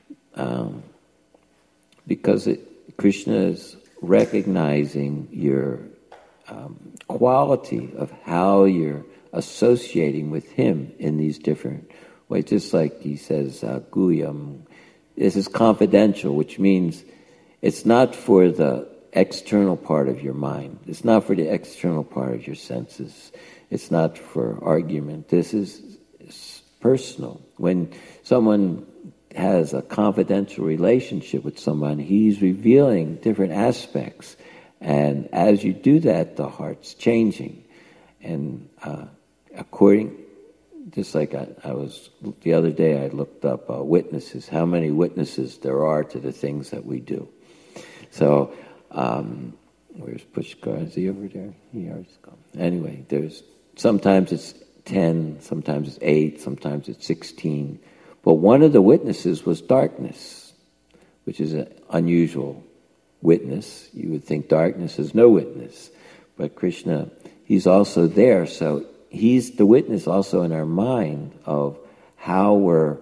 Speaker 2: because Krishna is recognizing your quality of how you're associating with him in these different ways. Just like he says, Guyam, this is confidential, which means it's not for the external part of your mind. It's not for the external part of your senses. It's not for argument. This is personal. When someone has a confidential relationship with someone, he's revealing different aspects. And as you do that, the heart's changing. And just like I was, the other day I looked up witnesses, how many witnesses there are to the things that we do. So, where's Pushkar? Is he over there? He already gone. Anyway, sometimes it's 10, sometimes it's 8, sometimes it's 16. But one of the witnesses was darkness, which is an unusual witness. You would think darkness is no witness. But Krishna, he's also there, so he's the witness also in our mind of how we're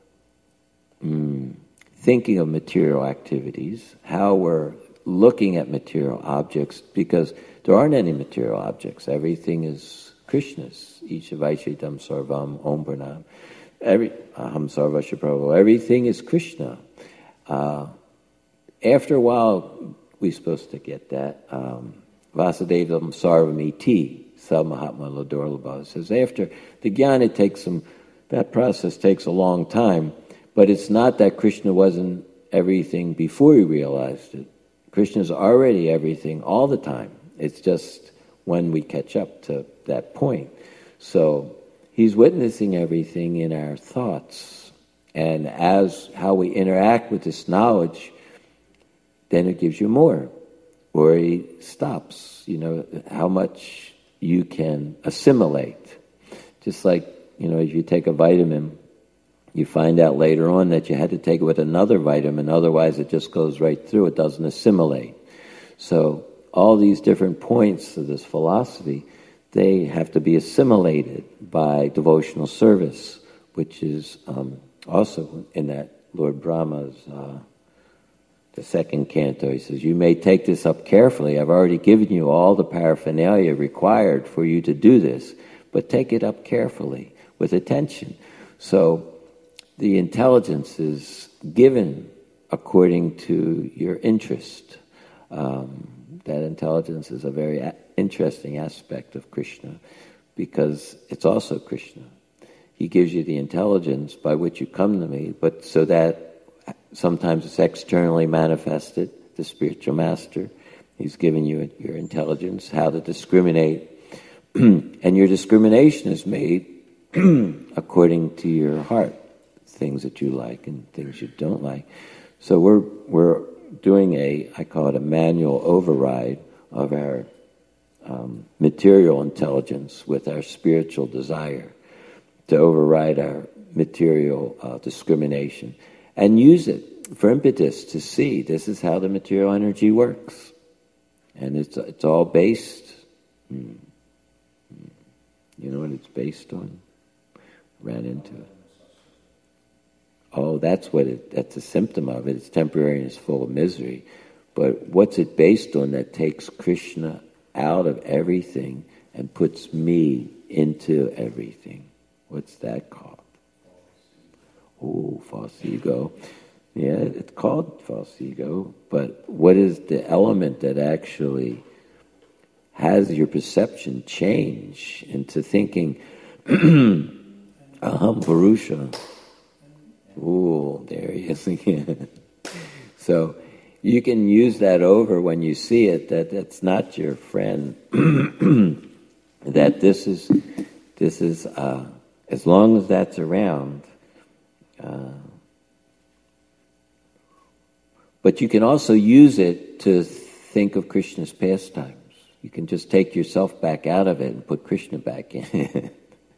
Speaker 2: thinking of material activities, how we're looking at material objects, because there aren't any material objects. Everything is Krishna's. Ishavaishidam sarvam om pranam. Aham sarvasya prabhu. Everything is Krishna. After a while, we're supposed to get that. Vasudevam sarvamiti, Sa Mahatma Ladurlabha says, after the jnana that process takes a long time, but it's not that Krishna wasn't everything before he realized it. Krishna's already everything all the time. It's just when we catch up to that point. So he's witnessing everything in our thoughts. And as how we interact with this knowledge, then it gives you more. Or he stops, how much you can assimilate. Just like, if you take a vitamin, you find out later on that you had to take it with another vitamin, otherwise it just goes right through, it doesn't assimilate. So all these different points of this philosophy, they have to be assimilated by devotional service, which is also in that Lord Brahma's, the second canto. He says, you may take this up carefully. I've already given you all the paraphernalia required for you to do this, but take it up carefully with attention. So the intelligence is given according to your interest. That intelligence is a very interesting aspect of Krishna because it's also Krishna. He gives you the intelligence by which you come to me, but so that sometimes it's externally manifested, the spiritual master. He's given you your intelligence, how to discriminate. And your discrimination is made according to your heart, things that you like and things you don't like. So we're doing I call it a manual override of our material intelligence with our spiritual desire to override our material discrimination and use it for impetus to see this is how the material energy works. And it's all based, you know what it's based on? Ran into it. Oh, that's a symptom of it. It's temporary and it's full of misery. But what's it based on that takes Krishna out of everything and puts me into everything? What's that called? Oh, false ego. Yeah, it's called false ego. But what is the element that actually has your perception change into thinking, aham purusha? Ooh, there he is again. So you can use that over when you see it, that that's not your friend. That this is as long as that's around. But you can also use it to think of Krishna's pastimes. You can just take yourself back out of it and put Krishna back in it.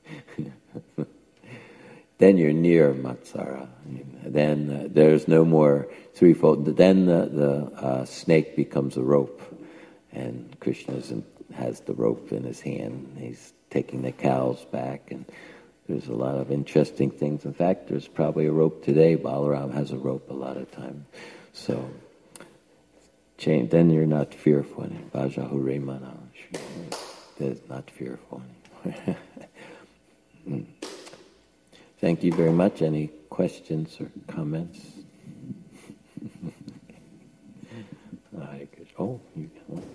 Speaker 2: Then you're near Matsara. Then there's no more threefold. Then the snake becomes a rope, and Krishna has the rope in his hand. He's taking the cows back, and there's a lot of interesting things. In fact, there's probably a rope today. Balaram has a rope a lot of time. So, then you're not fearful anymore. Vajahure mana. There's not fearful anymore. Thank you very much. Any questions or comments? Oh, you can.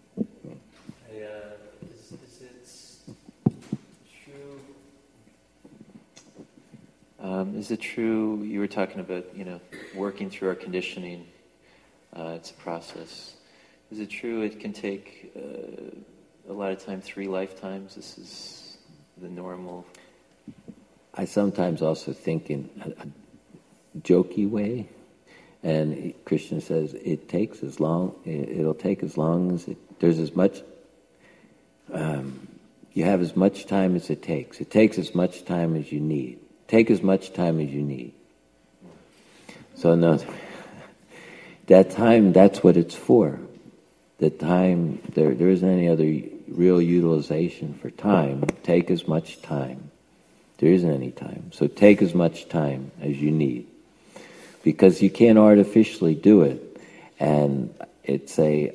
Speaker 4: Is it true? is it true, you were talking about, working through our conditioning, it's a process. Is it true it can take a lot of time, 3 lifetimes? This is the normal...
Speaker 2: I sometimes also think in a jokey way, and Krishna says it'll take as long as there's as much, you have as much time as it takes. It takes as much time as you need. Take as much time as you need. So no, that time, that's what it's for. The time, there isn't any other real utilization for time. Take as much time. There isn't any time. So take as much time as you need. Because you can't artificially do it. And it's a...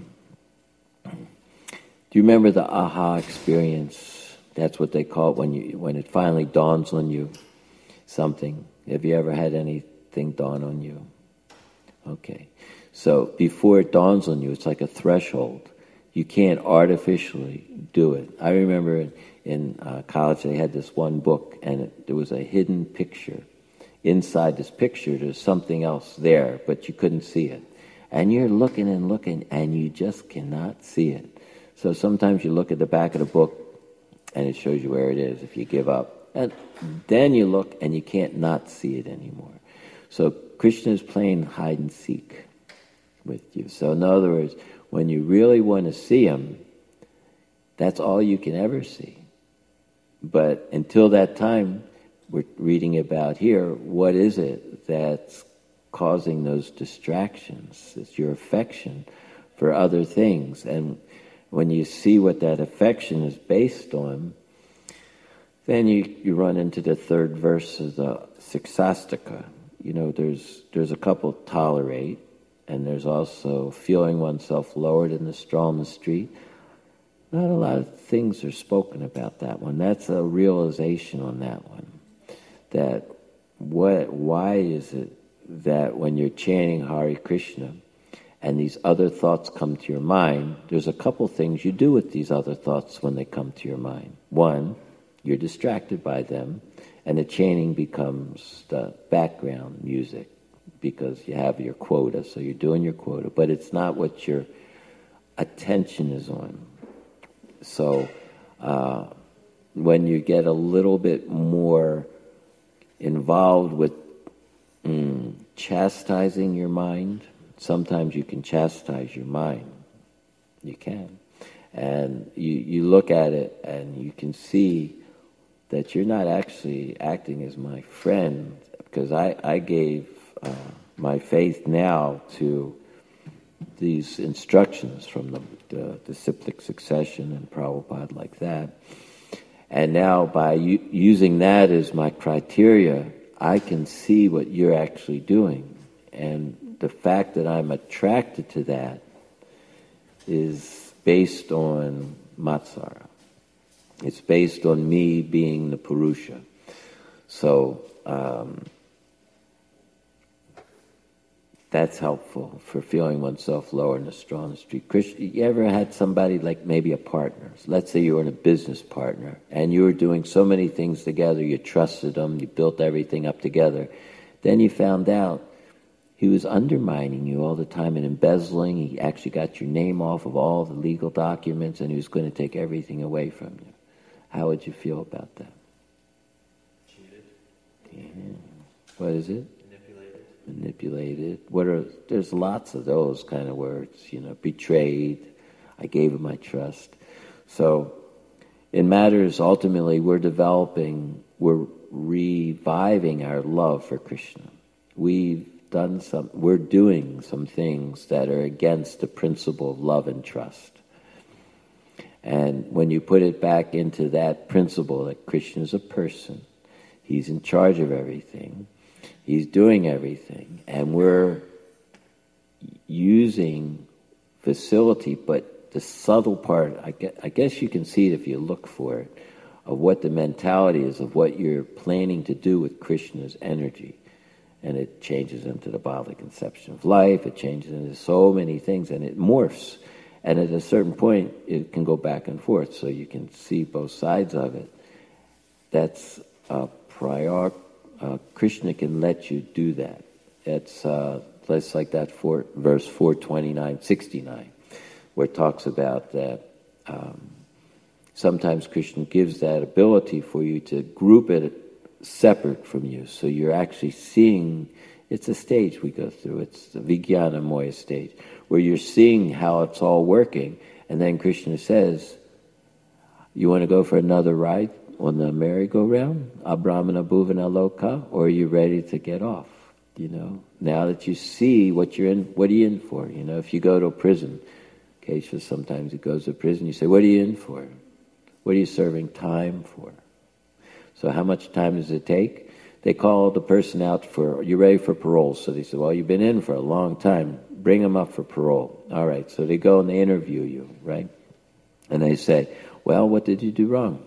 Speaker 2: do you remember the aha experience? That's what they call it when it finally dawns on you something. Have you ever had anything dawn on you? Okay. So before it dawns on you, it's like a threshold. You can't artificially do it. I remember in college they had this one book, and there was a hidden picture. Inside this picture, there's something else there, but you couldn't see it. And you're looking and looking, and you just cannot see it. So sometimes you look at the back of the book, and it shows you where it is if you give up. And then you look, and you can't not see it anymore. So Krishna is playing hide and seek with you. So in other words, when you really want to see him, that's all you can ever see. But until that time, we're reading about here, what is it that's causing those distractions? It's your affection for other things. And when you see what that affection is based on, then you run into the 3rd verse of the Siksastika. There's a couple tolerate, and there's also feeling oneself lowered in the straw on the street. Not a lot of things are spoken about that one. That's a realization on that one. That why is it that when you're chanting Hare Krishna and these other thoughts come to your mind, there's a couple things you do with these other thoughts when they come to your mind. One, you're distracted by them, and the chanting becomes the background music because you have your quota, so you're doing your quota, but it's not what your attention is on. So when you get a little bit more involved with chastising your mind, sometimes you can chastise your mind. You can. And you look at it and you can see that you're not actually acting as my friend, because I gave my faith now to these instructions from the disciplic succession and Prabhupada like that. And now by using that as my criteria, I can see what you're actually doing. And the fact that I'm attracted to that is based on Matsara. It's based on me being the Purusha. So that's helpful for feeling oneself lower in the straw on the street. Krishna, you ever had somebody like maybe a partner? Let's say you were in a business partner and you were doing so many things together, you trusted them, you built everything up together. Then you found out he was undermining you all the time and embezzling. He actually got your name off of all the legal documents and he was going to take everything away from you. How would you feel about that?
Speaker 4: Cheated.
Speaker 2: Yeah. What is it?
Speaker 4: Manipulated.
Speaker 2: There's lots of those kind of words, betrayed, I gave him my trust. So in matters, ultimately, we're reviving our love for Krishna. We're doing some things that are against the principle of love and trust. And when you put it back into that principle that Krishna is a person, he's in charge of everything, he's doing everything, and we're using facility, but the subtle part, I guess you can see it if you look for it, of what the mentality is, of what you're planning to do with Krishna's energy. And it changes into the bodily conception of life, it changes into so many things, and it morphs. And at a certain point, it can go back and forth, so you can see both sides of it. That's a Krishna can let you do that. It's like that verse 429-69, where it talks about that sometimes Krishna gives that ability for you to group it separate from you. So you're actually seeing, it's a stage we go through, it's the Vijnana Moya stage, where you're seeing how it's all working, and then Krishna says, you want to go for another ride on the merry-go-round, Abrahmana Bhuvana Loka, or are you ready to get off? Now that you see what you're in, what are you in for? If you go to a prison, Kesha sometimes he goes to prison, you say, what are you in for? What are you serving time for? So how much time does it take? They call the person out for, you ready for parole? So they say, well, you've been in for a long time. Bring them up for parole. All right, so they go and they interview you, right? And they say, well, what did you do wrong?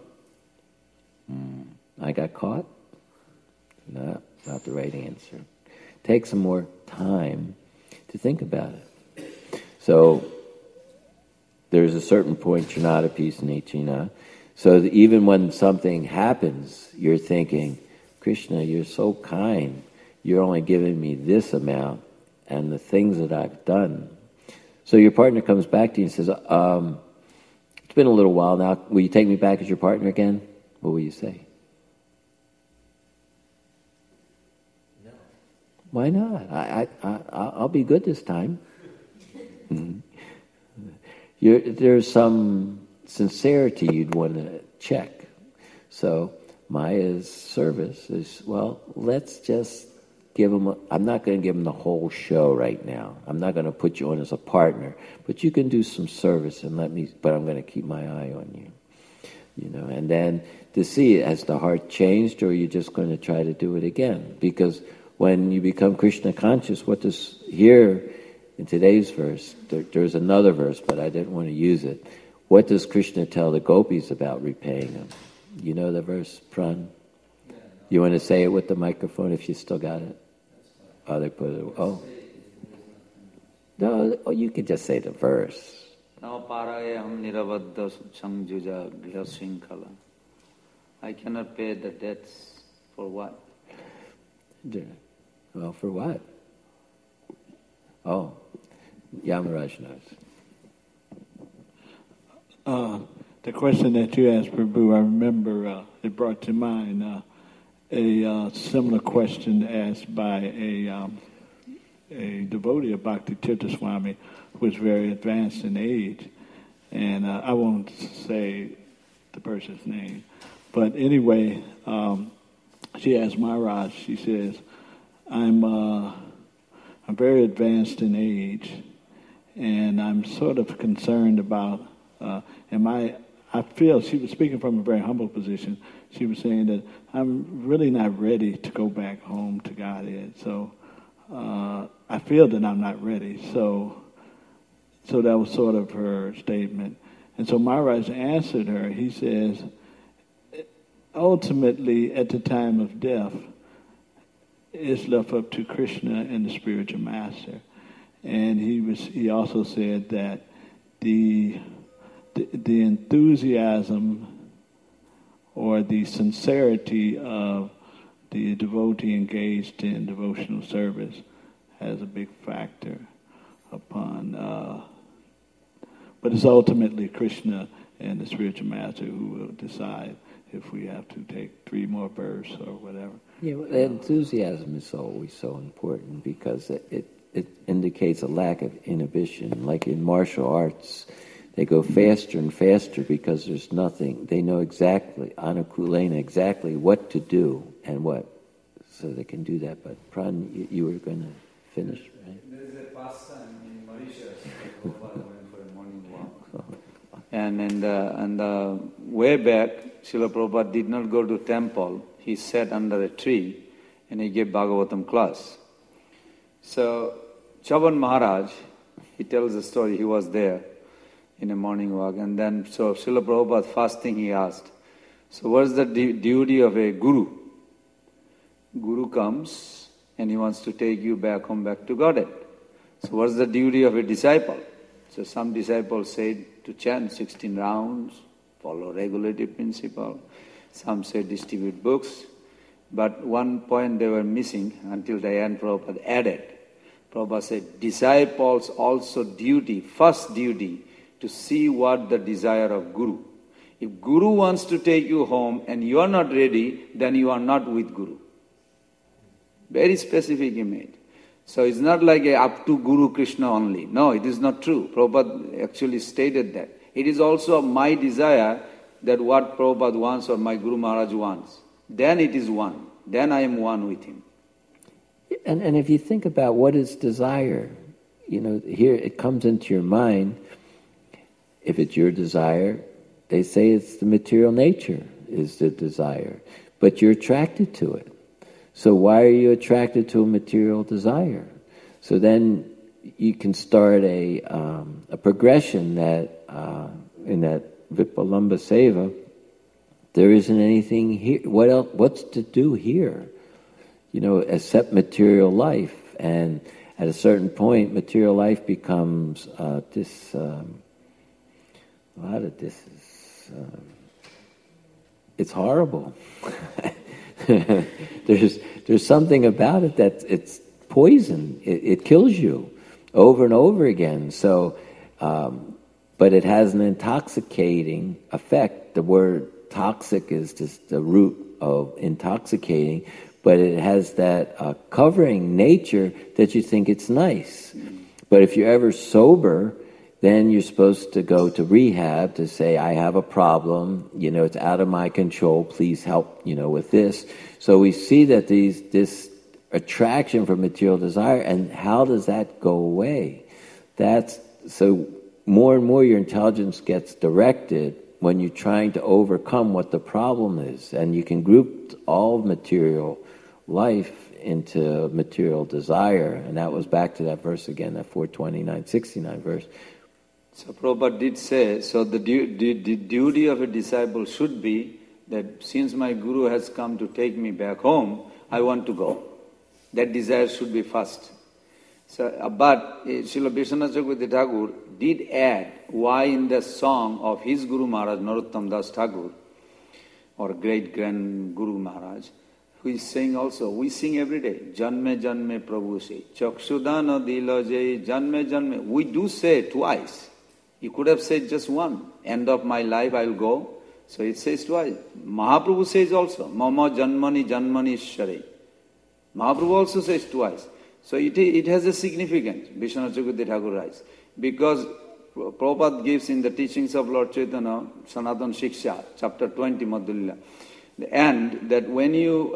Speaker 2: I got caught? No, not the right answer. Take some more time to think about it. So there's a certain point, Trinata Peace Nichina. So that even when something happens, you're thinking, Krishna, you're so kind. You're only giving me this amount and the things that I've done. So your partner comes back to you and says, it's been a little while now. Will you take me back as your partner again? What will you say? No. Why not? I'll be good this time. There's some sincerity you'd want to check. So Maya's service is, well, let's just give them, I'm not going to give them the whole show right now. I'm not going to put you on as a partner, but you can do some service and but I'm going to keep my eye on you. And then to see, has the heart changed, or are you just going to try to do it again? Because when you become Krishna conscious, what does, here in today's verse, there's another verse, but I didn't want to use it. What does Krishna tell the gopis about repaying them? You know the verse, Pran? You want to say it with the microphone if you still got it? Oh, they put it, oh. No, you can just say the verse.
Speaker 3: I cannot pay the debts for what?
Speaker 2: Well, for what? Oh, Yamaraj knows.
Speaker 5: The question that you asked, Prabhu, I remember it brought to mind a similar question asked by a devotee of Bhakti Tirtha Swami who was very advanced in age. And I won't say the person's name. But anyway, she asked Maharaj, she says, I'm very advanced in age, and I'm sort of concerned about, I feel, she was speaking from a very humble position, she was saying that I'm really not ready to go back home to Godhead. So I feel that I'm not ready. So that was sort of her statement. And so Maharaj answered her. He says, ultimately, at the time of death, it's left up to Krishna and the spiritual master. And he also said that the enthusiasm or the sincerity of the devotee engaged in devotional service has a big factor upon, but it's ultimately Krishna and the spiritual master who will decide if we have to take 3 more verse or whatever.
Speaker 2: Yeah, well, enthusiasm is always so important because it indicates a lack of inhibition. Like in martial arts, they go faster and faster because there's nothing. They know exactly, anukulena, exactly what to do and what. So they can do that. But Pran, you were going to finish, right?
Speaker 3: There's a pastime in Mauritius. Prabhupada went for a morning walk. And in the way back, Srila Prabhupada did not go to temple. He sat under a tree and he gave Bhagavatam class. So Chavan Maharaj, he tells the story, he was there in a morning walk. And then, so Srila Prabhupada, first thing he asked, so what is the duty of a guru? Guru comes and he wants to take you back home, back to Godhead. So what is the duty of a disciple? So some disciples said to chant 16 rounds, follow regulative principle. Some say distribute books. But one point they were missing until the end Prabhupada added. Prabhupada said, disciples also first duty, to see what the desire of Guru. If Guru wants to take you home and you are not ready, then you are not with Guru. Very specific he made. So it's not like up to Guru Krishna only. No, it is not true. Prabhupada actually stated that. It is also my desire that what Prabhupada wants or my Guru Maharaj wants. Then it is one. Then I am one with him.
Speaker 2: And if you think about what is desire, here it comes into your mind. If it's your desire, they say it's the material nature is the desire. But you're attracted to it. So why are you attracted to a material desire? So then you can start a progression that in that Vipalamba Seva, there isn't anything here. What else? What's to do here? Except material life. And at a certain point, material life becomes a lot of this is. It's horrible. There's something about it that it's poison. It kills you over and over again. So, but it has an intoxicating effect. The word toxic is just the root of intoxicating, but it has that covering nature that you think it's nice. But if you're ever sober, then you're supposed to go to rehab to say, I have a problem, it's out of my control, please help, with this. So we see that this attraction for material desire, and how does that go away? So more and more your intelligence gets directed when you're trying to overcome what the problem is. And you can group all material life into material desire. And that was back to that verse again, that 429-69 verse.
Speaker 3: So Prabhupada did say, so the duty of a disciple should be that since my Guru has come to take me back home, I want to go. That desire should be first. So, but Srila Vishwanath Chakravarti Thakur did add why in the song of his Guru Maharaj, Narottam Das Thakur, or great-grand Guru Maharaj, who is saying also, we sing every day, Janme Janme Prabhu se, Chakshudana Dila Jai, Janme Janme. We do say twice. He could have said just one, end of my life I will go. So it says twice. Mahaprabhu says also, Mama Janmani Janmani Shari. Mahaprabhu also says twice. So it has a significance, Vishwanath Chakravarti Thakur writes, because Prabhupada gives in the teachings of Lord Chaitanya, Sanatana Shiksha, chapter 20, Madhya Lila, and that when you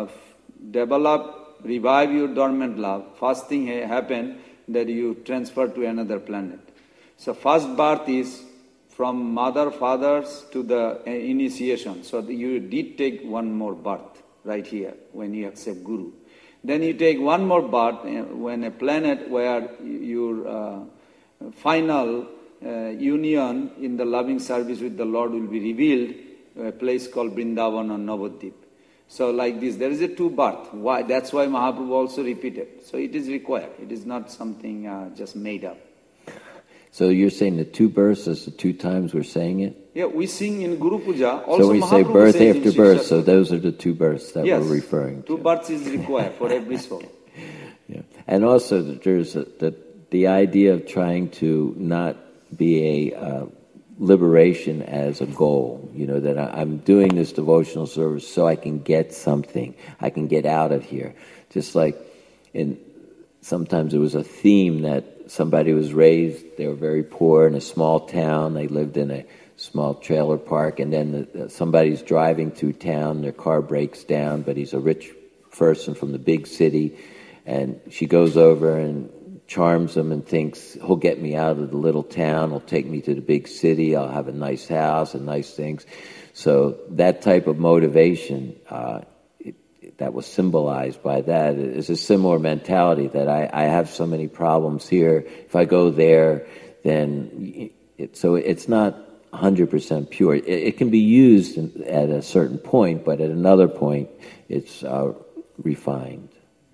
Speaker 3: revive your dormant love, first thing happen that you transfer to another planet. So first birth is from mother, fathers to the initiation. So you did take one more birth right here when you accept Guru. Then you take one more birth when a planet where your final union in the loving service with the Lord will be revealed, a place called Vrindavan or Navadvip. So like this, there is a two birth. Why? That's why Mahaprabhu also repeated. So it is required. It is not something just made up.
Speaker 2: So you're saying the two births is the two times we're saying it?
Speaker 3: Yeah, we sing in Guru Puja. Also
Speaker 2: so we say birth after birth, so those are the two births that we're referring to.
Speaker 3: Two births is required for every soul.
Speaker 2: Yeah, and also there's the idea of trying to not be a liberation as a goal. That I'm doing this devotional service so I can get something. I can get out of here. Just like sometimes it was a theme that somebody was raised, they were very poor in a small town, they lived in a small trailer park, and then somebody's driving through town, their car breaks down, but he's a rich person from the big city, and she goes over and charms him and thinks, he'll get me out of the little town, he'll take me to the big city, I'll have a nice house and nice things. So that type of motivation that was symbolized by that is a similar mentality that I have so many problems here. If I go there, then so it's not 100% pure. It can be used at a certain point, but at another point, it's refined.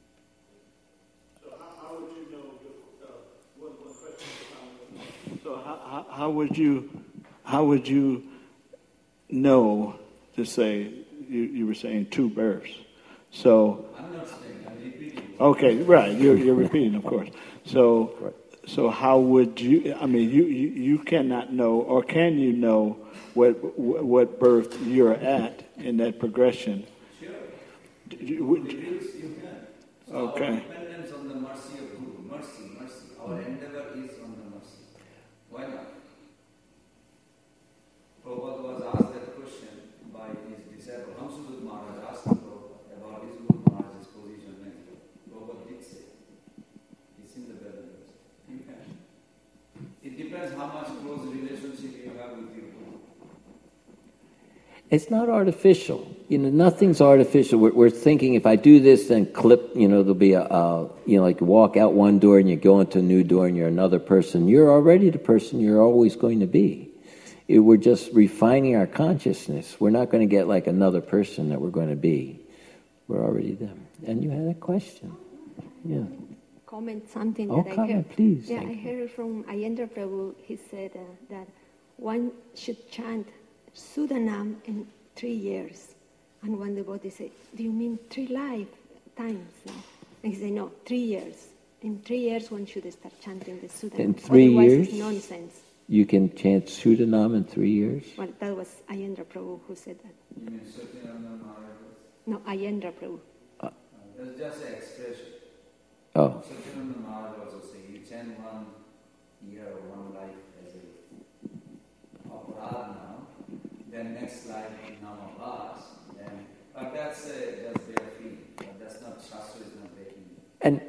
Speaker 5: So how would you know? One question. So how would you know to say you were saying two births? So, okay, right. You're repeating, of course. So how would you? I mean, you cannot know, or can you know what birth you're at in that progression?
Speaker 3: Sure.
Speaker 5: You
Speaker 3: can. So
Speaker 5: okay.
Speaker 3: Our dependence on the mercy of Guru. Mercy. Our endeavor is on the mercy. Why not? Prabhupada was asked that question by his disciple. Hamsudut Maharaj asked Prabhupada about his Guru Maharaj's position next to him. Prabhupada did say, it's in the Vedas. You can. It depends how much close relationship you have with your Guru.
Speaker 2: It's not artificial. Nothing's artificial. We're thinking if I do this, then clip, there'll be like you walk out one door and you go into a new door and you're another person. You're already the person you're always going to be. We're just refining our consciousness. We're not going to get like another person that we're going to be. We're already them. And you had a question. Yeah.
Speaker 6: Comment something
Speaker 2: Oh,
Speaker 6: that I
Speaker 2: comment,
Speaker 6: heard.
Speaker 2: please.
Speaker 6: Yeah,
Speaker 2: Thank
Speaker 6: I
Speaker 2: you.
Speaker 6: heard from Ayendra Prabhu. He said that one should chant Sudanam in 3 years. And one devotee said, do you mean 3 lifetimes? And he said, no, 3 years. In 3 years one should start chanting the Sudanam.
Speaker 2: In 3
Speaker 6: Otherwise
Speaker 2: years?
Speaker 6: it's nonsense.
Speaker 2: You can chant Sudanam in 3 years?
Speaker 6: Well, that was Ayendra Prabhu who said that.
Speaker 3: You mean Satyananda Maharaj?
Speaker 6: No, Ayendra Prabhu.
Speaker 3: That's just an expression.
Speaker 2: Oh.
Speaker 3: Satyananda Maharaj also say, you chant 1 year or 1 life as a aparad now, then next life namabhas, but that's just their feeling. But that's not, Shastra is not begging.
Speaker 2: And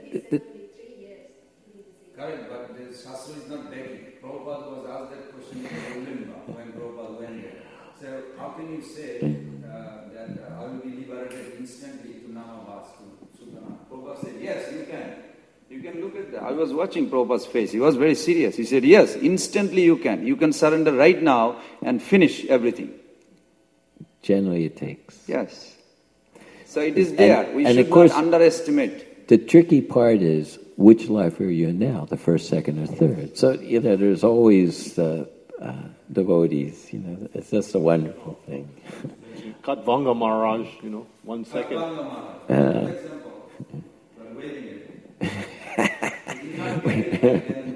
Speaker 3: Correct, but the Shastra is not begging. Prabhupada was asked that question in Ulimba when Prabhupada went there. So how can you say that I will be liberated instantly to namabhas, to Sudana? Prabhupada said, yes, you can. You can look at that. I was watching Prabhupada's face. He was very serious. He said, yes, instantly you can. You can surrender right now and finish everything.
Speaker 2: generally it takes.
Speaker 3: Yes. So it is there. We
Speaker 2: and
Speaker 3: should
Speaker 2: of course,
Speaker 3: not underestimate.
Speaker 2: The tricky part is, which life are you in now? The first, second, or third? So, there's always devotees, It's just a wonderful thing.
Speaker 7: Katvanga Maharaj, 1 second.
Speaker 3: For example, but waiting it. He's not waiting it,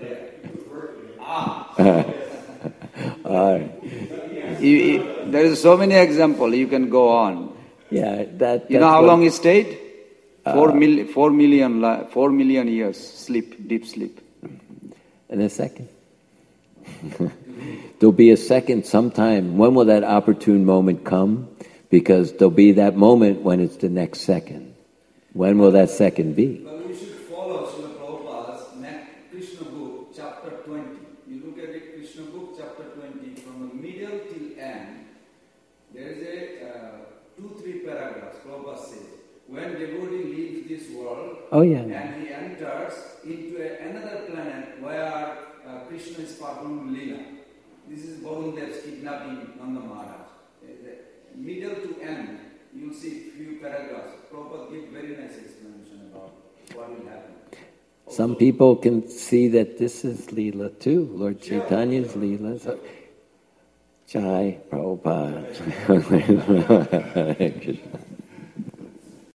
Speaker 2: All right.
Speaker 3: There is so many examples you can go on.
Speaker 2: Yeah, that's
Speaker 3: You know how long he stayed? 4 million years sleep, deep sleep.
Speaker 2: And a second. There'll be a second sometime. When will that opportune moment come? Because there'll be that moment when it's the next second. When will that second be?
Speaker 3: Well, we should follow Srila Prabhupada's Krishna book, chapter 20. You look at it, Krishna book, chapter 20, from the middle till end. There is a 2-3 paragraphs. Prabhupada says, when devotee leaves this world, and he enters into another planet where Krishna is performing Leela. This is Varundev's kidnapping Nanda Maharaj. Middle to end, you'll see few paragraphs. Prabhupada gives very nice explanation about what will happen.
Speaker 2: Some people can see that this is Leela too. Lord Chaitanya's Leela. So, Jai Prabhupada.